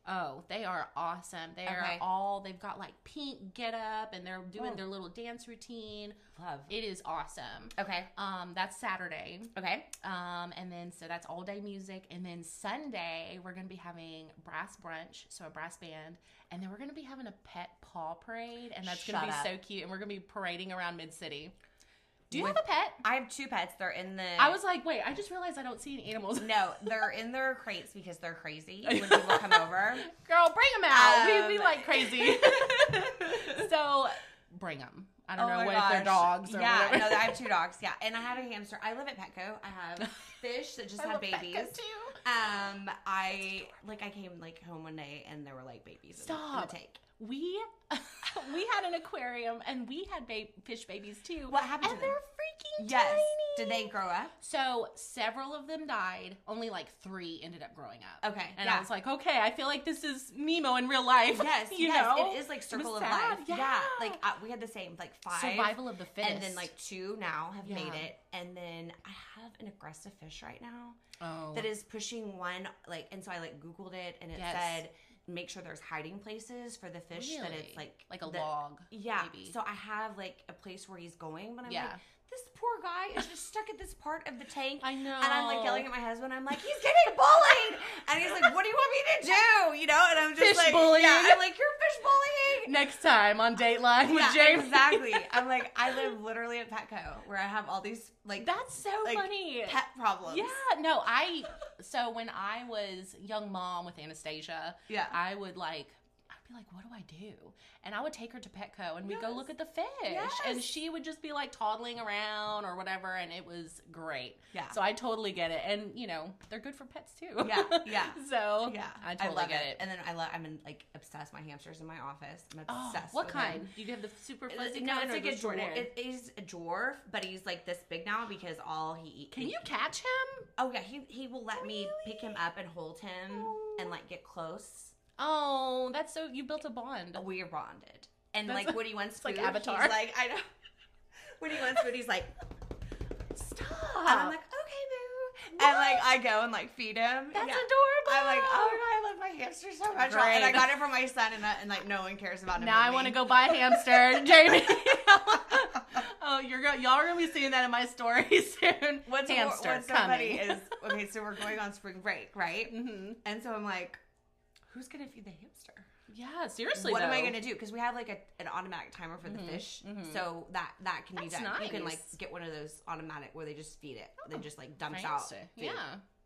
Oh, they are awesome. They are Okay. they've got like pink get up and they're doing their little dance routine. Love. It is awesome. Okay. That's Saturday. Okay. And then so that's all day music. And then Sunday we're gonna be having brass brunch, so a brass band, and then we're gonna be having a pet paw parade, and that's gonna Shut be up. so cute. And we're gonna be parading around Mid City. Do you have a pet? I have 2 pets. They're in the. I was like, wait, I just realized I don't see any animals. No, they're in their crates because they're crazy when people come over. Girl, bring them out. We Um, like crazy. So bring them. I don't Oh know my what if they're gosh. dogs or yeah, whatever. no, I have 2 dogs. Yeah, and I had a hamster. I live at Petco. I have fish that just I had love babies. Petco too. I came home one day and there were like babies in Stop. the tank. We had an aquarium and we had fish babies too. What happened and to them? they're freaking Yes. tiny. Did they grow up? So several of them died. Only like 3 ended up growing up. Okay. And yeah. I was like, okay, I feel like this is Nemo in real life. Yes, you yes, know? it is like circle was of sad. life. Yeah. Like we had the same, like 5. Survival of the fittest. And then like 2 now have Yeah. made it. And then I have an aggressive fish right now oh. that is pushing one, like, and so I like Googled it and it Yes. said, make sure there's hiding places for the fish that Really? it's like a the- log. Yeah. Maybe. So I have like a place where he's going, but I'm Yeah. like, this poor guy is just stuck at this part of the tank. I know. And I'm like yelling at my husband. I'm like, he's getting bullied. And he's like, what do you want me to do? You know? And I'm just Fish like, bullying. yeah. I'm like, you're fish bullying. Next time on Dateline with Yeah, James. exactly. I'm like, I live literally at Petco where I have all these like That's so like, funny. pet problems. Yeah, no, so when I was young mom with Anastasia, Yeah. I'd be like, what do I do? And I would take her to Petco and we'd go Yes. look at the fish. Yes. And she would just be like toddling around or whatever, and it was great. Yeah. So I totally get it. And, you know, they're good for pets too. Yeah, yeah. So Yeah, I totally love get it. And then I'm in, like obsessed. My hamsters in my office. I'm Oh, obsessed. what with kind? Him. Do you have the super fuzzy No, kind it's or like the a short dwarf. hair? It is a dwarf, but he's like this big now because all he eats. Can you catch him? Oh yeah, he will let me pick him up and hold him and like get close. Oh, that's so, you built a bond. We are bonded. And That's- like when he wants like food, Avatar. he's like, I know. When he wants food, he's like, Stop. and I'm like, okay, boo. And like I go and like feed him. That's Yeah. adorable. I'm like, oh my god, I love my hamster so much. Great. And I got it for my son, and like no one cares about him. Now I want to go buy a hamster, Jamie. Oh, y'all are gonna be seeing that in my story soon. What's hamster so coming. funny is okay. So we're going on spring break, right? Mm-hmm. And so I'm like, who's gonna feed the hamster? Yeah, seriously. What am I though. gonna do? Because we have like an automatic timer for the fish, so that can be That's done. You can like nice. get one of those automatic where they just feed it. They just like dumps Fancy. out. Food. Yeah.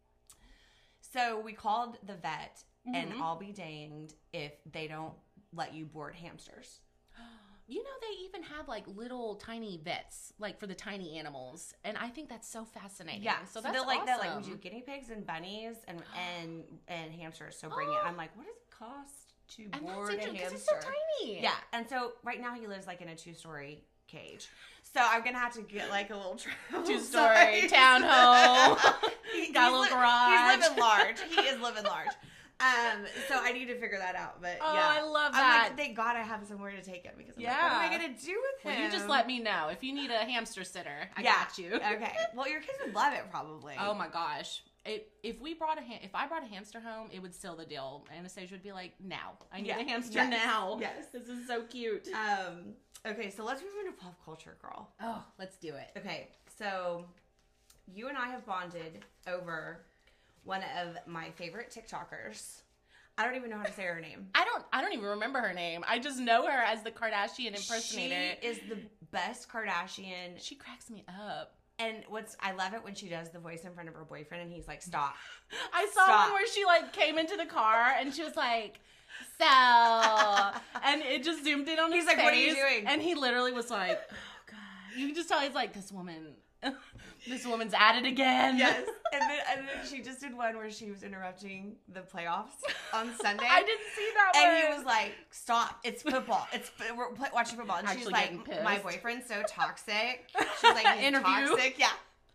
So we called the vet, and Mhm. I'll be danged if they don't let you board hamsters. You know, they even have like little tiny vets, like for the tiny animals, and I think that's so fascinating. Yeah, so that's they'll like that. Like we awesome. do guinea pigs and bunnies and hamsters. So bring it. I'm like, what does it cost to And board that's a interesting hamster? because it's so tiny. Yeah, and so right now he lives like in a 2-story cage. So I'm gonna have to get like a little travel 2-story size. townhome. Got a little garage. He's living large. He is living large. So I need to figure that out. But Oh, yeah, I love I'm that. like, thank God I have somewhere to take him because I'm like, Yeah. what am I gonna do with him? Well, you just let me know if you need a hamster sitter. I Yeah. got you. Okay. Well, your kids would love it probably. Oh my gosh. If I brought a hamster home, it would seal the deal. Anastasia would be like, now. I need Yeah. a hamster Yes. now. Yes. This is so cute. Okay, so let's move into pop culture, girl. Oh, let's do it. Okay, so you and I have bonded over one of my favorite TikTokers. I don't even know how to say her name. I don't even remember her name. I just know her as the Kardashian impersonator. She is the best Kardashian. She cracks me up. And I love it when she does the voice in front of her boyfriend and he's like, stop. I saw Stop. one where she like came into the car and she was like, so, and it just zoomed in on his He's like, face. "What are you doing?" And he literally was like, oh god. You can just tell he's like, this woman's at it again. Yes. And then she just did one where she was interrupting the playoffs on Sunday. I didn't see that one. And he was like, "Stop! It's football. We're watching football." And she's Actually like, getting pissed. "My boyfriend's so toxic." She's like, "He's Interview. toxic." Yeah.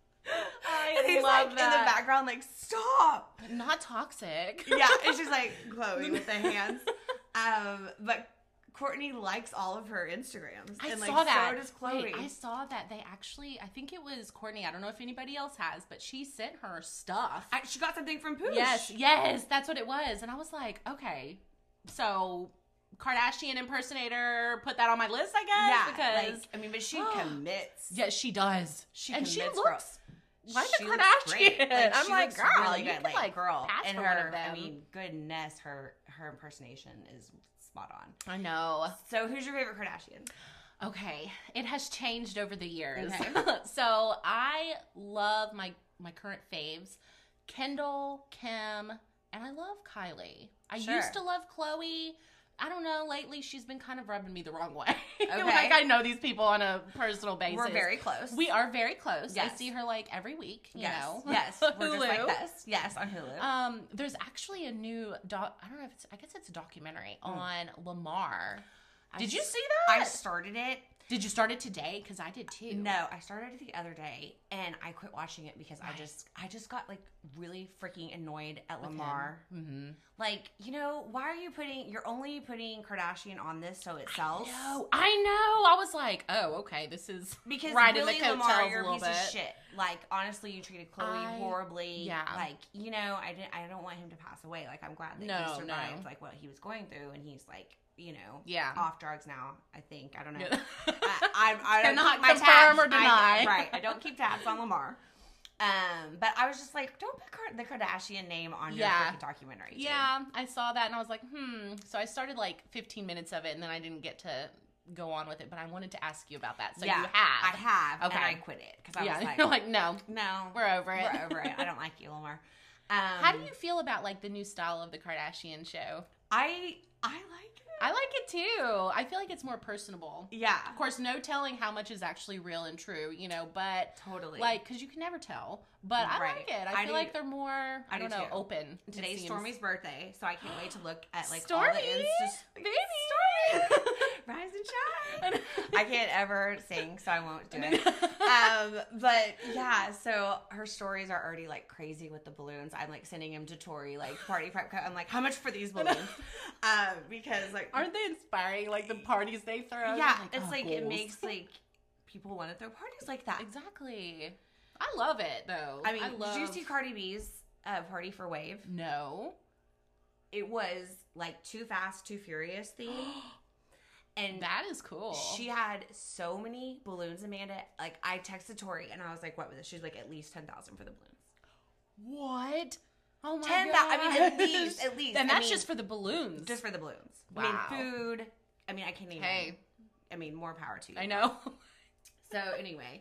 I And he's love like that. in the background, like, "Stop!" Not toxic. Yeah. And she's like Chloe with the hands. But Courtney likes all of her Instagrams. I and saw that. So does Chloe. Wait, I saw that they actually, I think it was Courtney. I don't know if anybody else has, but she sent her stuff. She got something from Poosh. Yes, that's what it was. And I was like, okay, so Kardashian impersonator, put that on my list, I guess. Yeah, because but she commits. Yes, she does. She and commits, she looks like she a looks Kardashian. great. I'm she like, looks girl, really you good. could like girl, pass and for her. one of them. Goodness, her impersonation is spot on. I know. So, who's your favorite Kardashian? Okay, it has changed over the years. Okay. So I love my current faves, Kendall, Kim, and I love Kylie. I used to love Chloe. I don't know, lately she's been kind of rubbing me the wrong way. Okay. Like I know these people on a personal basis. We're very close. We are very close. Yes. I see her like every week, you yes. know. Yes. We're just like Hulu. this. Yes, on Hulu. There's actually a new I don't know if I guess it's a documentary on Lamar. Did you see that? I started it. Did you start it today? Because I did too. No, I started it the other day, and I quit watching it because I just got like really freaking annoyed at Lamar. Mm-hmm. Like, why are you're only putting Kardashian on this so it sells? I know. I was like, oh, okay, this is because right really, in the Lamar, coattails you're a a little piece bit. of shit. Like, honestly, you treated Chloe horribly. Yeah. Like, I don't want him to pass away. Like, I'm glad that he survived like what he was going through, and he's like, off drugs now. I think. I don't know. I don't cannot keep my confirm tabs. or deny. Right. I don't keep tabs on Lamar. But I was just like, don't put the Kardashian name on your freaking documentary. Dude. Yeah, I saw that and I was like, So I started like 15 minutes of it and then I didn't get to go on with it. But I wanted to ask you about that. So you have. I have. Okay. And I quit it because I was like, you're like, no, we're over it. We're over it. I don't like you, Lamar. How do you feel about like the new style of the Kardashian show? I like it. I like it too. I feel like it's more personable. Yeah. Of course, no telling how much is actually real and true, but totally, like, because you can never tell. But I like it. I feel like they're more, I don't know, open. Today's Stormy's birthday, so I can't wait to look at like Stormy, all the Insta baby, Stormy, rise and shine. I can't ever sing, so I won't do it. But yeah, so her stories are already like crazy with the balloons. I'm like sending him to Tori, like party prep. I'm like, how much for these balloons? Because like, aren't they inspiring? Like the parties they throw. Yeah, it's like it makes like people want to throw parties like that. Exactly. I love it though. I mean, did you see Cardi B's party for Wave? No. It was like Too Fast, Too Furious theme. And that is cool. She had so many balloons, Amanda. Like, I texted Tori and I was like, what was this? She's like, at least 10,000 for the balloons. What? Oh my 10,000. god. I mean, at least. And that's just for the balloons. Just for the balloons. Wow. I mean, food. I mean, I can't even. Hey. I mean, more power to you. I know. So anyway,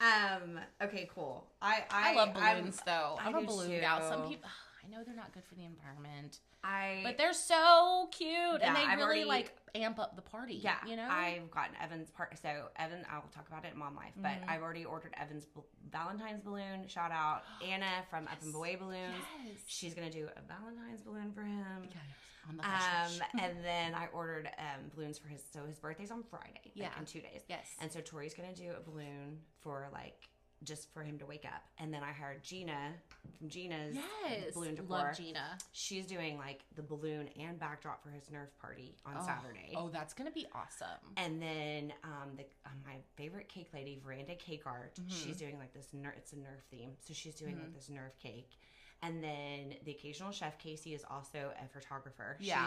okay, cool. I love balloons though. I'm a do balloon too. gal. Some people, I know they're not good for the environment. But they're so cute, Yeah, and they I've really already- like amp up the party. yeah, you know. I've gotten Evan's part. So Evan, I'll talk about it in Mom Life, but I've already ordered Evan's Valentine's balloon. Shout out Anna from Up and Away Balloons. Yes. She's gonna do a Valentine's balloon for him. On the hush. And then I ordered balloons for his. So his birthday's on Friday. Yeah. Like in 2 days. Yes. And so Tori's gonna do a balloon for like just for him to wake up. And then I hired Gina from Gina's balloon decor. Love Gina. She's doing like the balloon and backdrop for his Nerf party on Saturday. Oh, that's gonna be awesome. And then my favorite cake lady, Veranda Cake Art, she's doing like this it's a Nerf theme. So she's doing like this Nerf cake. And then the occasional chef, Casey, is also a photographer. Yeah.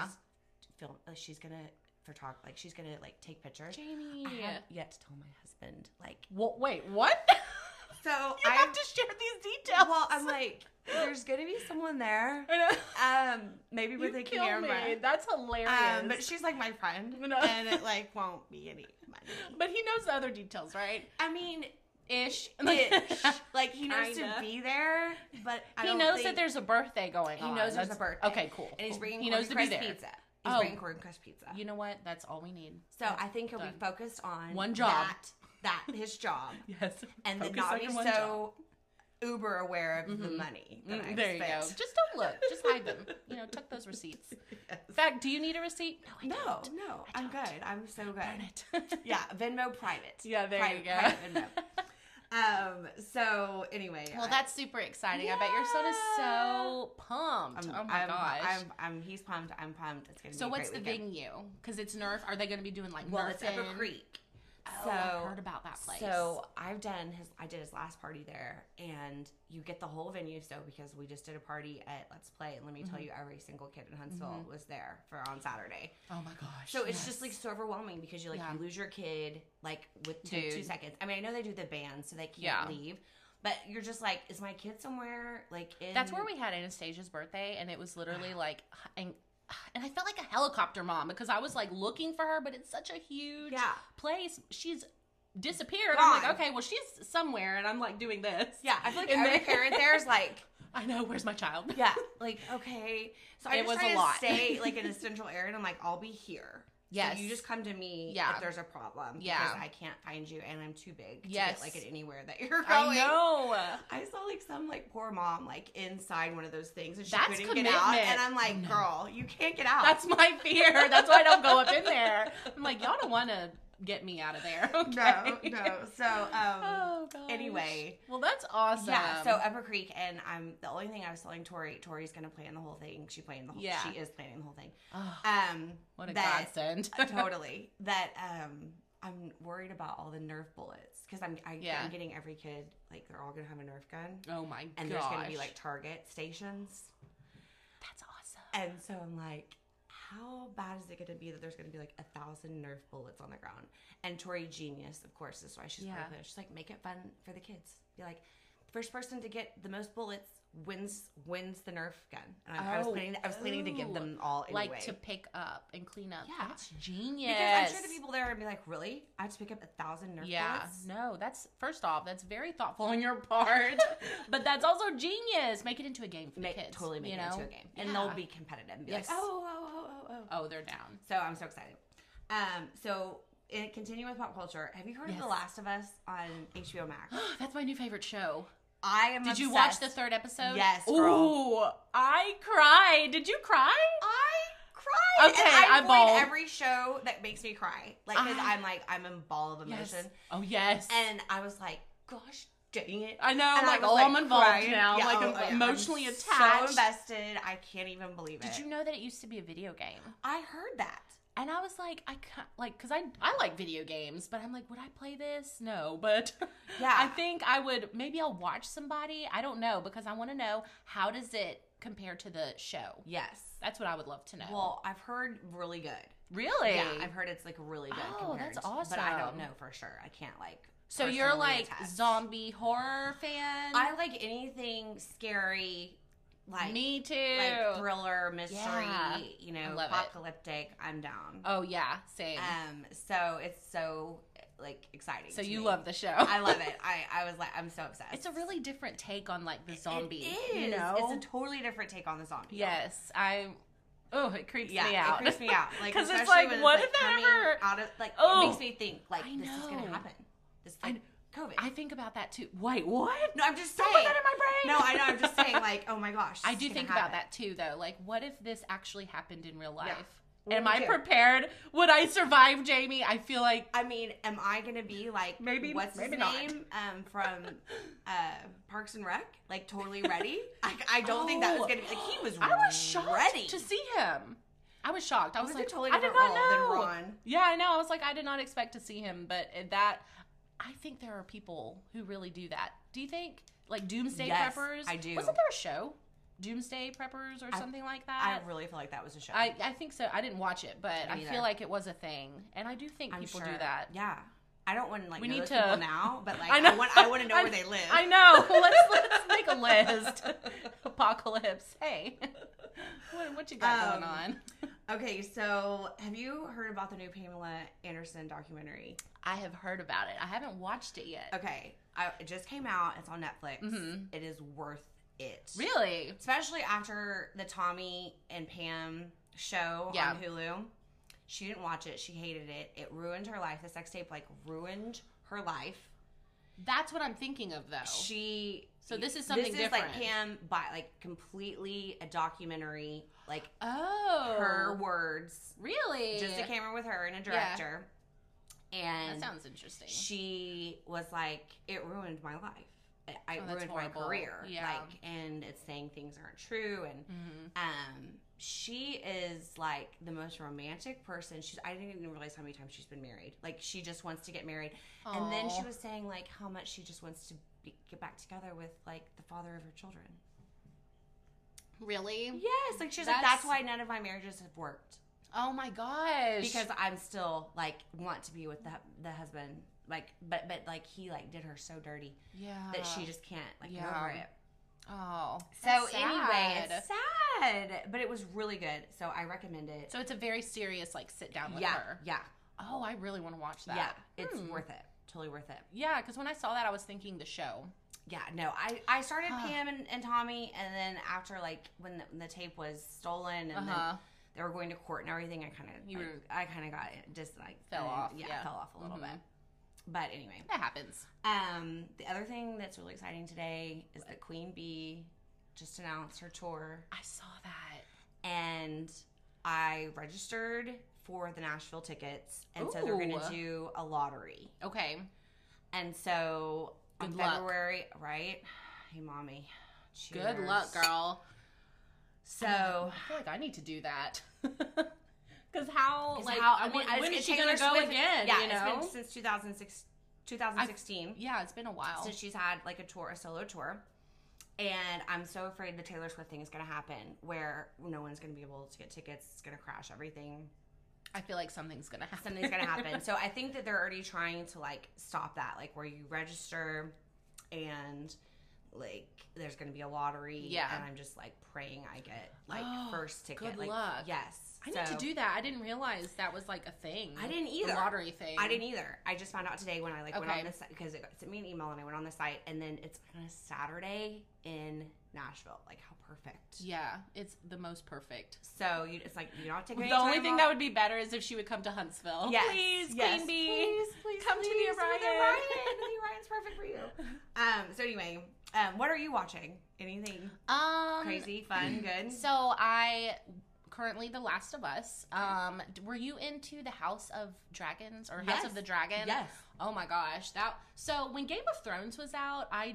She's gonna she's gonna like take pictures. Jamie. I have yet to tell my husband. Like, well, wait, what? so You have to share these details. Well, I'm like, there's gonna be someone there. Maybe with a camera. That's hilarious. But she's like my friend, and it like won't be any money. But he knows the other details, right? I mean, Ish. like he knows to be there, but he knows that there's a birthday going on. He knows there's a birthday. Okay, cool. And he's bringing he knows to be there. Pizza. He's bringing corn crust pizza. You know what? That's all we need. So I think he'll be focused on one job. That his job. Yes. And then not be so uber aware of the money that I there you spent. go. Just don't look. Just hide them. Tuck those receipts. Yes. In fact, do you need a receipt? No, I'm good. I'm so good. Burn it. Yeah, Venmo private. Yeah, there you go. Private Venmo. So anyway. Well, that's super exciting. I bet your son is so pumped. Oh my gosh. He's pumped. I'm pumped. It's gonna be So a what's great the weekend. venue? Because it's Nerf. Are they going to be doing like Well, Nerf? it's Upper Creek. Oh, I heard about that place. So I did his last party there, and you get the whole venue. So because we just did a party at Let's Play, and let me tell you, every single kid in Huntsville was there on Saturday. Oh my gosh. So it's just like so overwhelming because you lose your kid like with two seconds. I mean, I know they do the band, so they can't leave. But you're just like, is my kid somewhere? Like, that's where we had Anastasia's birthday, and it was literally like, and I felt like a helicopter mom because I was like looking for her, but it's such a huge place. She's disappeared. I'm like, okay, well, she's somewhere, and I'm like doing this. Yeah, I feel like every parent there is like, I know, where's my child? Yeah, like, okay. So I just try to stay like in a central area, and I'm like, I'll be here. Yes. So you just come to me if there's a problem. Yeah. Because I can't find you, and I'm too big to get like at anywhere that you're going. I know. I saw like some like poor mom like inside one of those things, and she That's couldn't get out. And I'm like, girl, you can't get out. That's my fear. That's why I don't go up in there. I'm like, y'all don't want to get me out of there. Okay? No. So, anyway. Well, that's awesome. Yeah, so Upper Creek, and the only thing I was telling Tori's going to plan the whole thing. She is planning the whole thing. Oh, what a godsend. Totally. That, I'm worried about all the Nerf bullets, because I'm getting every kid, like, they're all going to have a Nerf gun. Oh my gosh. And there's going to be, like, target stations. That's awesome. And so I'm like, how bad is it going to be that there's going to be like 1,000 Nerf bullets on the ground? And Tori, genius, of course, is why she's part of it. She's like, make it fun for the kids. Be like, the first person to get the most bullets wins the Nerf gun. And I was planning to give them all anyway. Like to pick up and clean up. Yeah. That's genius. Because I'm sure the people there would be like, really? I have to pick up 1,000 Nerf bullets? No, that's, first off, that's very thoughtful on your part. But that's also genius. Make it into a game for the kids. Totally make it into a game. And they'll be competitive and be like, oh, they're down. So I'm so excited. So continuing with pop culture, have you heard of The Last of Us on HBO Max? That's my new favorite show. I am Did you watch the third episode? Yes, girl. Ooh, I cried. Did you cry? I cried. Okay, and I bawled. every show that makes me cry. Like, because I'm in ball of emotion. Yes. Oh, yes. And I was like, gosh dang it. I know. And I'm like, I'm involved crying. now. Yeah, I'm emotionally I'm attached. so invested. I can't even believe it. Did you know that it used to be a video game? I heard that. And I was like, I can't, like, because I like video games, but I'm like, would I play this? No, but I think I would, maybe I'll watch somebody. I don't know, because I want to know, how does it compare to the show? Yes. That's what I would love to know. Well, I've heard really good. Really? Yeah, I've heard it's like really good. Oh, that's awesome. But I don't know for sure. I can't like. So you're like zombie horror fan? I like anything scary. Like, me too. Like thriller, mystery, love apocalyptic. I'm down. Oh yeah, same. So it's so like exciting. So to you me. love the show. I love it. I was like, I'm so obsessed. It's a really different take on like the zombie. It is. You know? It's a totally different take on the zombie. Yes, it creeps me It out. creeps me out. Like, because it's like, what if that ever out of like? It makes me think like this is gonna happen. This like, COVID. I think about that too. Wait, what? No, I'm just saying. Don't put that in my brain. No, I know. I'm just saying, like, oh my gosh. I do think about that too, though. Like, what if this actually happened in real life? Yeah. Am I prepared? Would I survive, Jamie? I feel like. I mean, am I gonna be like what's his name from Parks and Rec? Like totally ready? I don't think that was gonna be like he was. I was shocked ready to see him. I was shocked. I was like, totally I did different not role know. than Ron. Yeah, I know. I was like, I did not expect to see him, but that. I think there are people who really do that. Do you think? Like Doomsday Preppers? I do. Wasn't there a show? Doomsday Preppers or something like that? I really feel like that was a show. I think so. I didn't watch it, but I feel like it was a thing. And I do think people do that. Yeah. I don't want to like we know need those to people now, but like I want to know where they live. I know. Let's make a list. Apocalypse. Hey. What you got going on? Okay, so have you heard about the new Pamela Anderson documentary? I have heard about it. I haven't watched it yet. Okay, it just came out. It's on Netflix. Mm-hmm. It is worth it. Really? Especially after the Tommy and Pam show on Hulu. She didn't watch it. She hated it. It ruined her life. The sex tape ruined her life. That's what I'm thinking of, though. So this is something different. This is Pam, completely a documentary. Her words. Really? Just a camera with her and a director. Yeah. And that sounds interesting. she was like, it ruined my life. It ruined my career. Yeah. Like, and it's saying things aren't true. And she is like the most romantic person. I didn't even realize how many times she's been married. Like, she just wants to get married. Aww. And then she was saying like how much she just wants to get back together with like the father of her children. Really? Yes. Like, she's like, that's why none of my marriages have worked. Oh my gosh. Because I'm still like want to be with the husband. Like, but like he like did her so dirty. Yeah. That she just can't like get over it. Oh. So anyway, it's sad, but it was really good. So I recommend it. So it's a very serious like sit down with her. Yeah. Oh, I really want to watch that. Yeah. It's worth it. Totally worth it. Yeah, because when I saw that, I was thinking the show. Yeah, no, I started Pam and Tommy, and then after like when the tape was stolen and then they were going to court and everything, I kind of got just like fell off. Yeah, fell off a little bit. But anyway, that happens. The other thing that's really exciting today is that Queen Bee just announced her tour. I saw that, and I registered for the Nashville tickets, and so they're going to do a lottery. Okay, and so Good on luck. February, right? Hey, mommy. Cheers. Good luck, girl. So I feel like I need to do that. Because when is she Taylor gonna go Swift, again? Yeah, you know? it's been since 2016. Yeah, it's been a while since she's had like a solo tour, and I'm so afraid the Taylor Swift thing is going to happen, where no one's going to be able to get tickets. It's going to crash everything. I feel like something's gonna happen. Something's gonna happen. So I think that they're already trying to like stop that, like where you register and like there's gonna be a lottery. Yeah. And I'm just like praying I get like first ticket. Good like, luck. Yes. I need to do that. I didn't realize that was like a thing. I didn't either. The lottery thing. I didn't either. I just found out today when I went on the site, because it sent me an email and I went on the site, and then it's on a Saturday in Nashville. Like, how perfect. Yeah, it's the most perfect. So it's like you don't take any The only time thing off. that would be better is if she would come to Huntsville. Yes. Please, Yes. Queen Bee. Please come to the Orion. The Orion's perfect for you. So anyway, what are you watching? Anything crazy, fun, good? So currently The Last of Us. Were you into the House of Dragons or House of the Dragon? Yes. Oh my gosh. So when Game of Thrones was out, I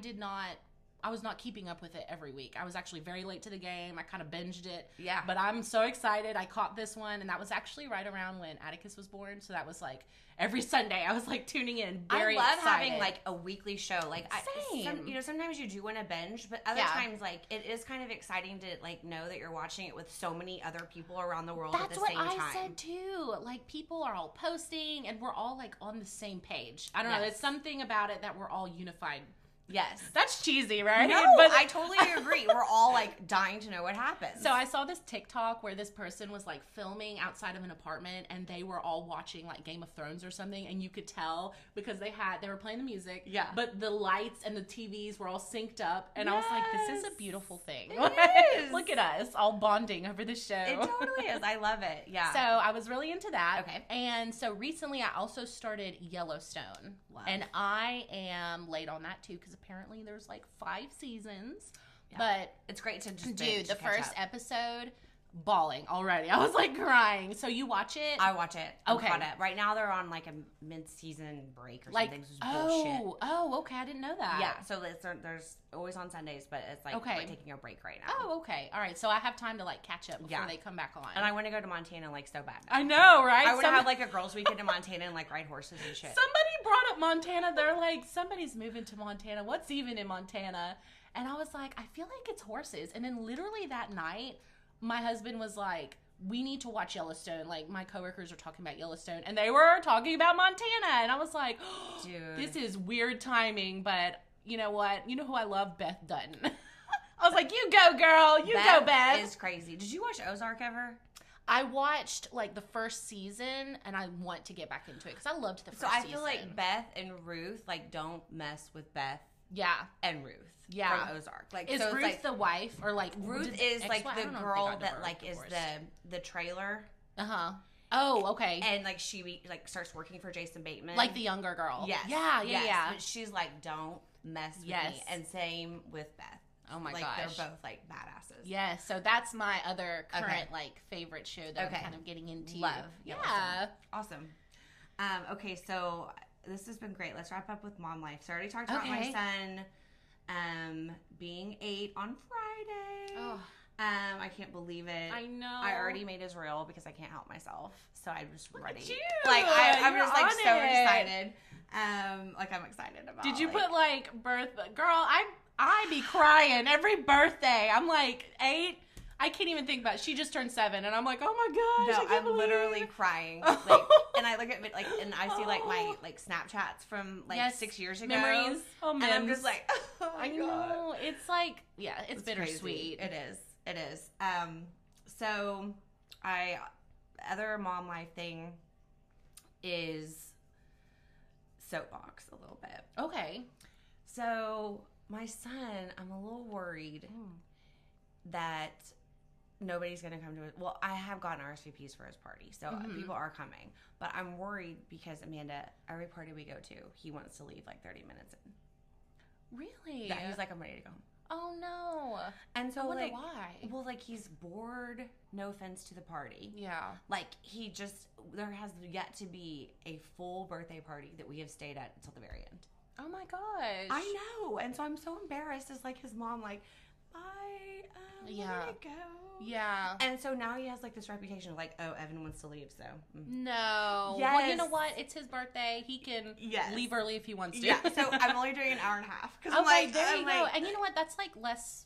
was not keeping up with it every week. I was actually very late to the game. I kind of binged it. Yeah. But I'm so excited. I caught this one, and that was actually right around when Atticus was born. So that was like every Sunday I was like tuning in. Very I love excited. having like a weekly show. Like Same. sometimes you do want to binge, but other times like it is kind of exciting to like know that you're watching it with so many other people around the world at the same time. That's what I said too. Like people are all posting, and we're all like on the same page. I don't know. There's something about it that we're all unified. Yes. That's cheesy, right? No, but I totally agree. We're all like dying to know what happens. So I saw this TikTok where this person was like filming outside of an apartment, and they were all watching like Game of Thrones or something, and you could tell because they were playing the music. Yeah. But the lights and the TVs were all synced up, and I was like, this is a beautiful thing. It is. Look at us all bonding over the show. It totally is. I love it. Yeah. So I was really into that. Okay. And so recently I also started Yellowstone. Love. And I am late on that too, because apparently there's like 5 seasons. Yeah. But it's great to just dude, the catch first up. episode, bawling already. I was like crying. So you watch it? I watch it. I'm Okay. caught up. Right now they're on like a mid-season break or something. This is bullshit. Okay, I didn't know that. Yeah, so there's always on Sundays, but it's like Okay. we're taking a break right now. Oh, okay. All right. So I have time to like catch up before Yeah. they come back on. And I want to go to Montana like so bad. I know, right? I want to have like a girls' weekend in Montana and like ride horses and shit. Somebody brought up Montana. They're like, somebody's moving to Montana. What's even in Montana? And I was like, I feel like it's horses. And then literally that night, my husband was like, we need to watch Yellowstone. Like, my coworkers are talking about Yellowstone, and they were talking about Montana. And I was like, Dude. this is weird timing, but you know what? You know who I love? Beth Dutton. I was like, you go, girl. You go, Beth. Is crazy. Did you watch Ozark ever? I watched like the first season, and I want to get back into it because I loved the first season. So I feel like Beth and Ruth like don't mess with Beth yeah. and Ruth. Yeah. From Ozark. Like, Is so it's Ruth like, the wife, or like Ruth is like I the don't know if they girl got that like is divorced. the trailer, Oh, okay. and like she like starts working for Jason Bateman, Like the younger girl. Yes. Yeah. Yes. Yeah. But she's like, don't mess with Yes. me. And same with Beth. Oh my like, gosh. They're both like badasses. Yes. So that's my other current Okay. like favorite show that Okay. I'm kind of getting into. Love Yeah. Yellowstone. Awesome. Okay, so this has been great. Let's wrap up with mom life. So I already talked about my son being 8 on Friday. Oh. I can't believe it. I know. I already made his reel because I can't help myself. So I'm just ready. At you. Like I'm You're just like on so it. excited. Like I'm excited about. Did you like, put like girl? I be crying every birthday. I'm like 8. I can't even think about it. She just turned 7, and I'm like, oh my gosh. No, I'm literally crying. Like, and I look at it, like, and I see like my like Snapchats from like 6 years ago. Memories. Oh, and I'm just like, oh my I God. know. It's like, yeah, it's bittersweet. Crazy. It is. It is. So other mom life thing is soapbox a little bit. Okay. So my son, I'm a little worried that nobody's going to come to it. Well, I have gotten RSVPs for his party, so people are coming. But I'm worried because, Amanda, every party we go to, he wants to leave like 30 minutes in. Really? Yeah, he's like, I'm ready to go home. Oh, no. And so, I wonder like, why. Well, like, he's bored. No offense to the party. Yeah. Like, there has yet to be a full birthday party that we have stayed at until the very end. Oh, my gosh. I know. And so I'm so embarrassed as, like, his mom, like, bye, Yeah. let me go. Yeah. And so now he has, like, this reputation of, like, oh, Evan wants to leave, so. No. Yes. Well, you know what? It's his birthday. He can leave early if he wants to. Yeah, so I'm only doing an hour and a half. Okay, I'm like, there you go. And you know what? That's, like, less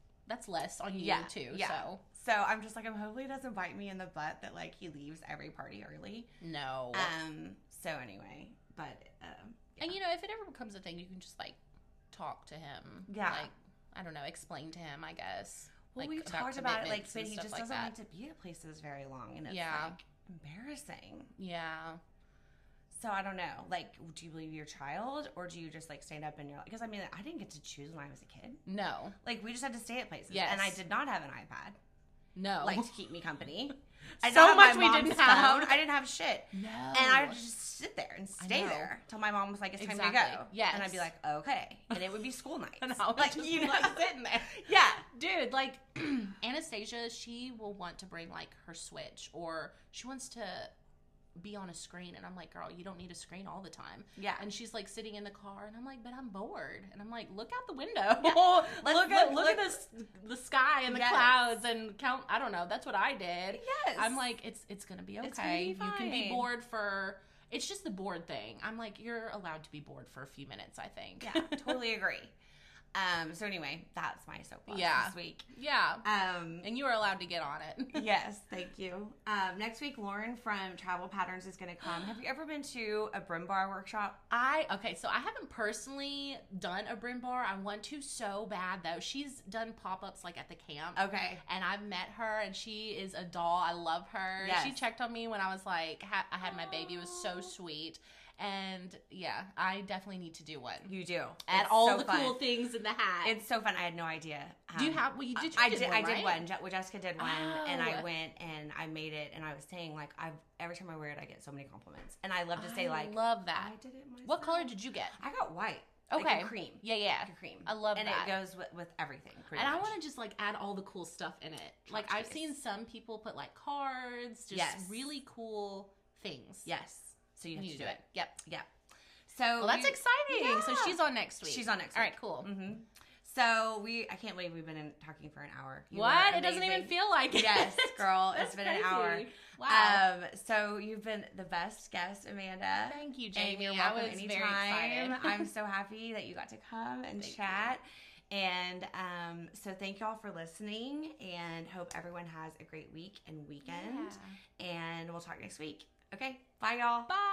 on you, too. Yeah. So I'm just like, I'm hopefully he doesn't bite me in the butt that, like, he leaves every party early. No. So anyway, but, And, you know, if it ever becomes a thing, you can just, like, talk to him. Yeah. Like, I don't know, explain to him, I guess. well, like, we've about talked about it, like, commitments but and he stuff just like doesn't that. like to be at places very long, and it's, Yeah. like, embarrassing. Yeah. So I don't know, like, do you believe your child, or do you just, like, stand up and you're like, because, I mean, I didn't get to choose when I was a kid. No. Like, we just had to stay at places. Yes. And I did not have an iPad, No. like, to keep me company. I did So not have much my we mom's didn't have. phone. I didn't have shit. No. And I would just sit there and stay know. there till my mom was like, it's time to Exactly. go. Yes. And I'd be like, okay. And it would be school nights. And I would like, just you be, know, like, sitting there. Yeah. Dude, like, Anastasia, she will want to bring, like, her Switch, or she wants to be on a screen, and I'm like, girl, you don't need a screen all the time. Yeah. And she's like sitting in the car, and I'm like, but I'm bored. And I'm like, look out the window. Yeah. look at the sky and the Yes. clouds and count. I don't know. That's what I did. Yes. I'm like, it's gonna be okay. It's gonna be You can be fine. bored for. It's just the bored thing. I'm like, you're allowed to be bored for a few minutes, I think. Yeah, totally agree. So anyway, that's my soapbox this week. Yeah. And you were allowed to get on it. Yes, thank you. Next week, Lauren from Travel Patterns is going to come. Have you ever been to a Brim Bar workshop? So I haven't personally done a Brim Bar. I want to so bad, though. She's done pop-ups, like, at the camp. Okay. And I've met her, and she is a doll. I love her. Yes. She checked on me when I was, like, I had my baby. It was so sweet. And, yeah, I definitely need to do one. You do. Add It's all so the fun. cool things in the hat. It's so fun. I had no idea. Do you have, well, you did, I you did. one, I did right? one. Jessica did one, and I Oh. went and I made it. And I was saying, like, every time I wear it, I get so many compliments. And I love to say, like, I love that. I did it myself. What color did you get? I got white. Okay. Like a cream. Yeah. Like a cream. I love and that. And it goes with everything. And I want to just, like, add all the cool stuff in it. Like, I've Choice. seen some people put, like, cards, just Yes. really cool things. Yes. So you have need to to do it. Yep. Yeah. So Well, that's exciting. Yeah. So she's on next week. She's on next week. All right, cool. Mm-hmm. So I can't believe we've been talking for an hour. You What? were It doesn't even amazing. feel like it. Yes, girl. That's It's been crazy. an hour. Wow. So you've been the best guest, Amanda. Thank you, Jamie. And you're I welcome was anytime. very excited. I'm so happy that you got to come and Thank chat. And so thank y'all for listening, and hope everyone has a great week and weekend. And we'll talk next week. Okay, bye y'all. Bye.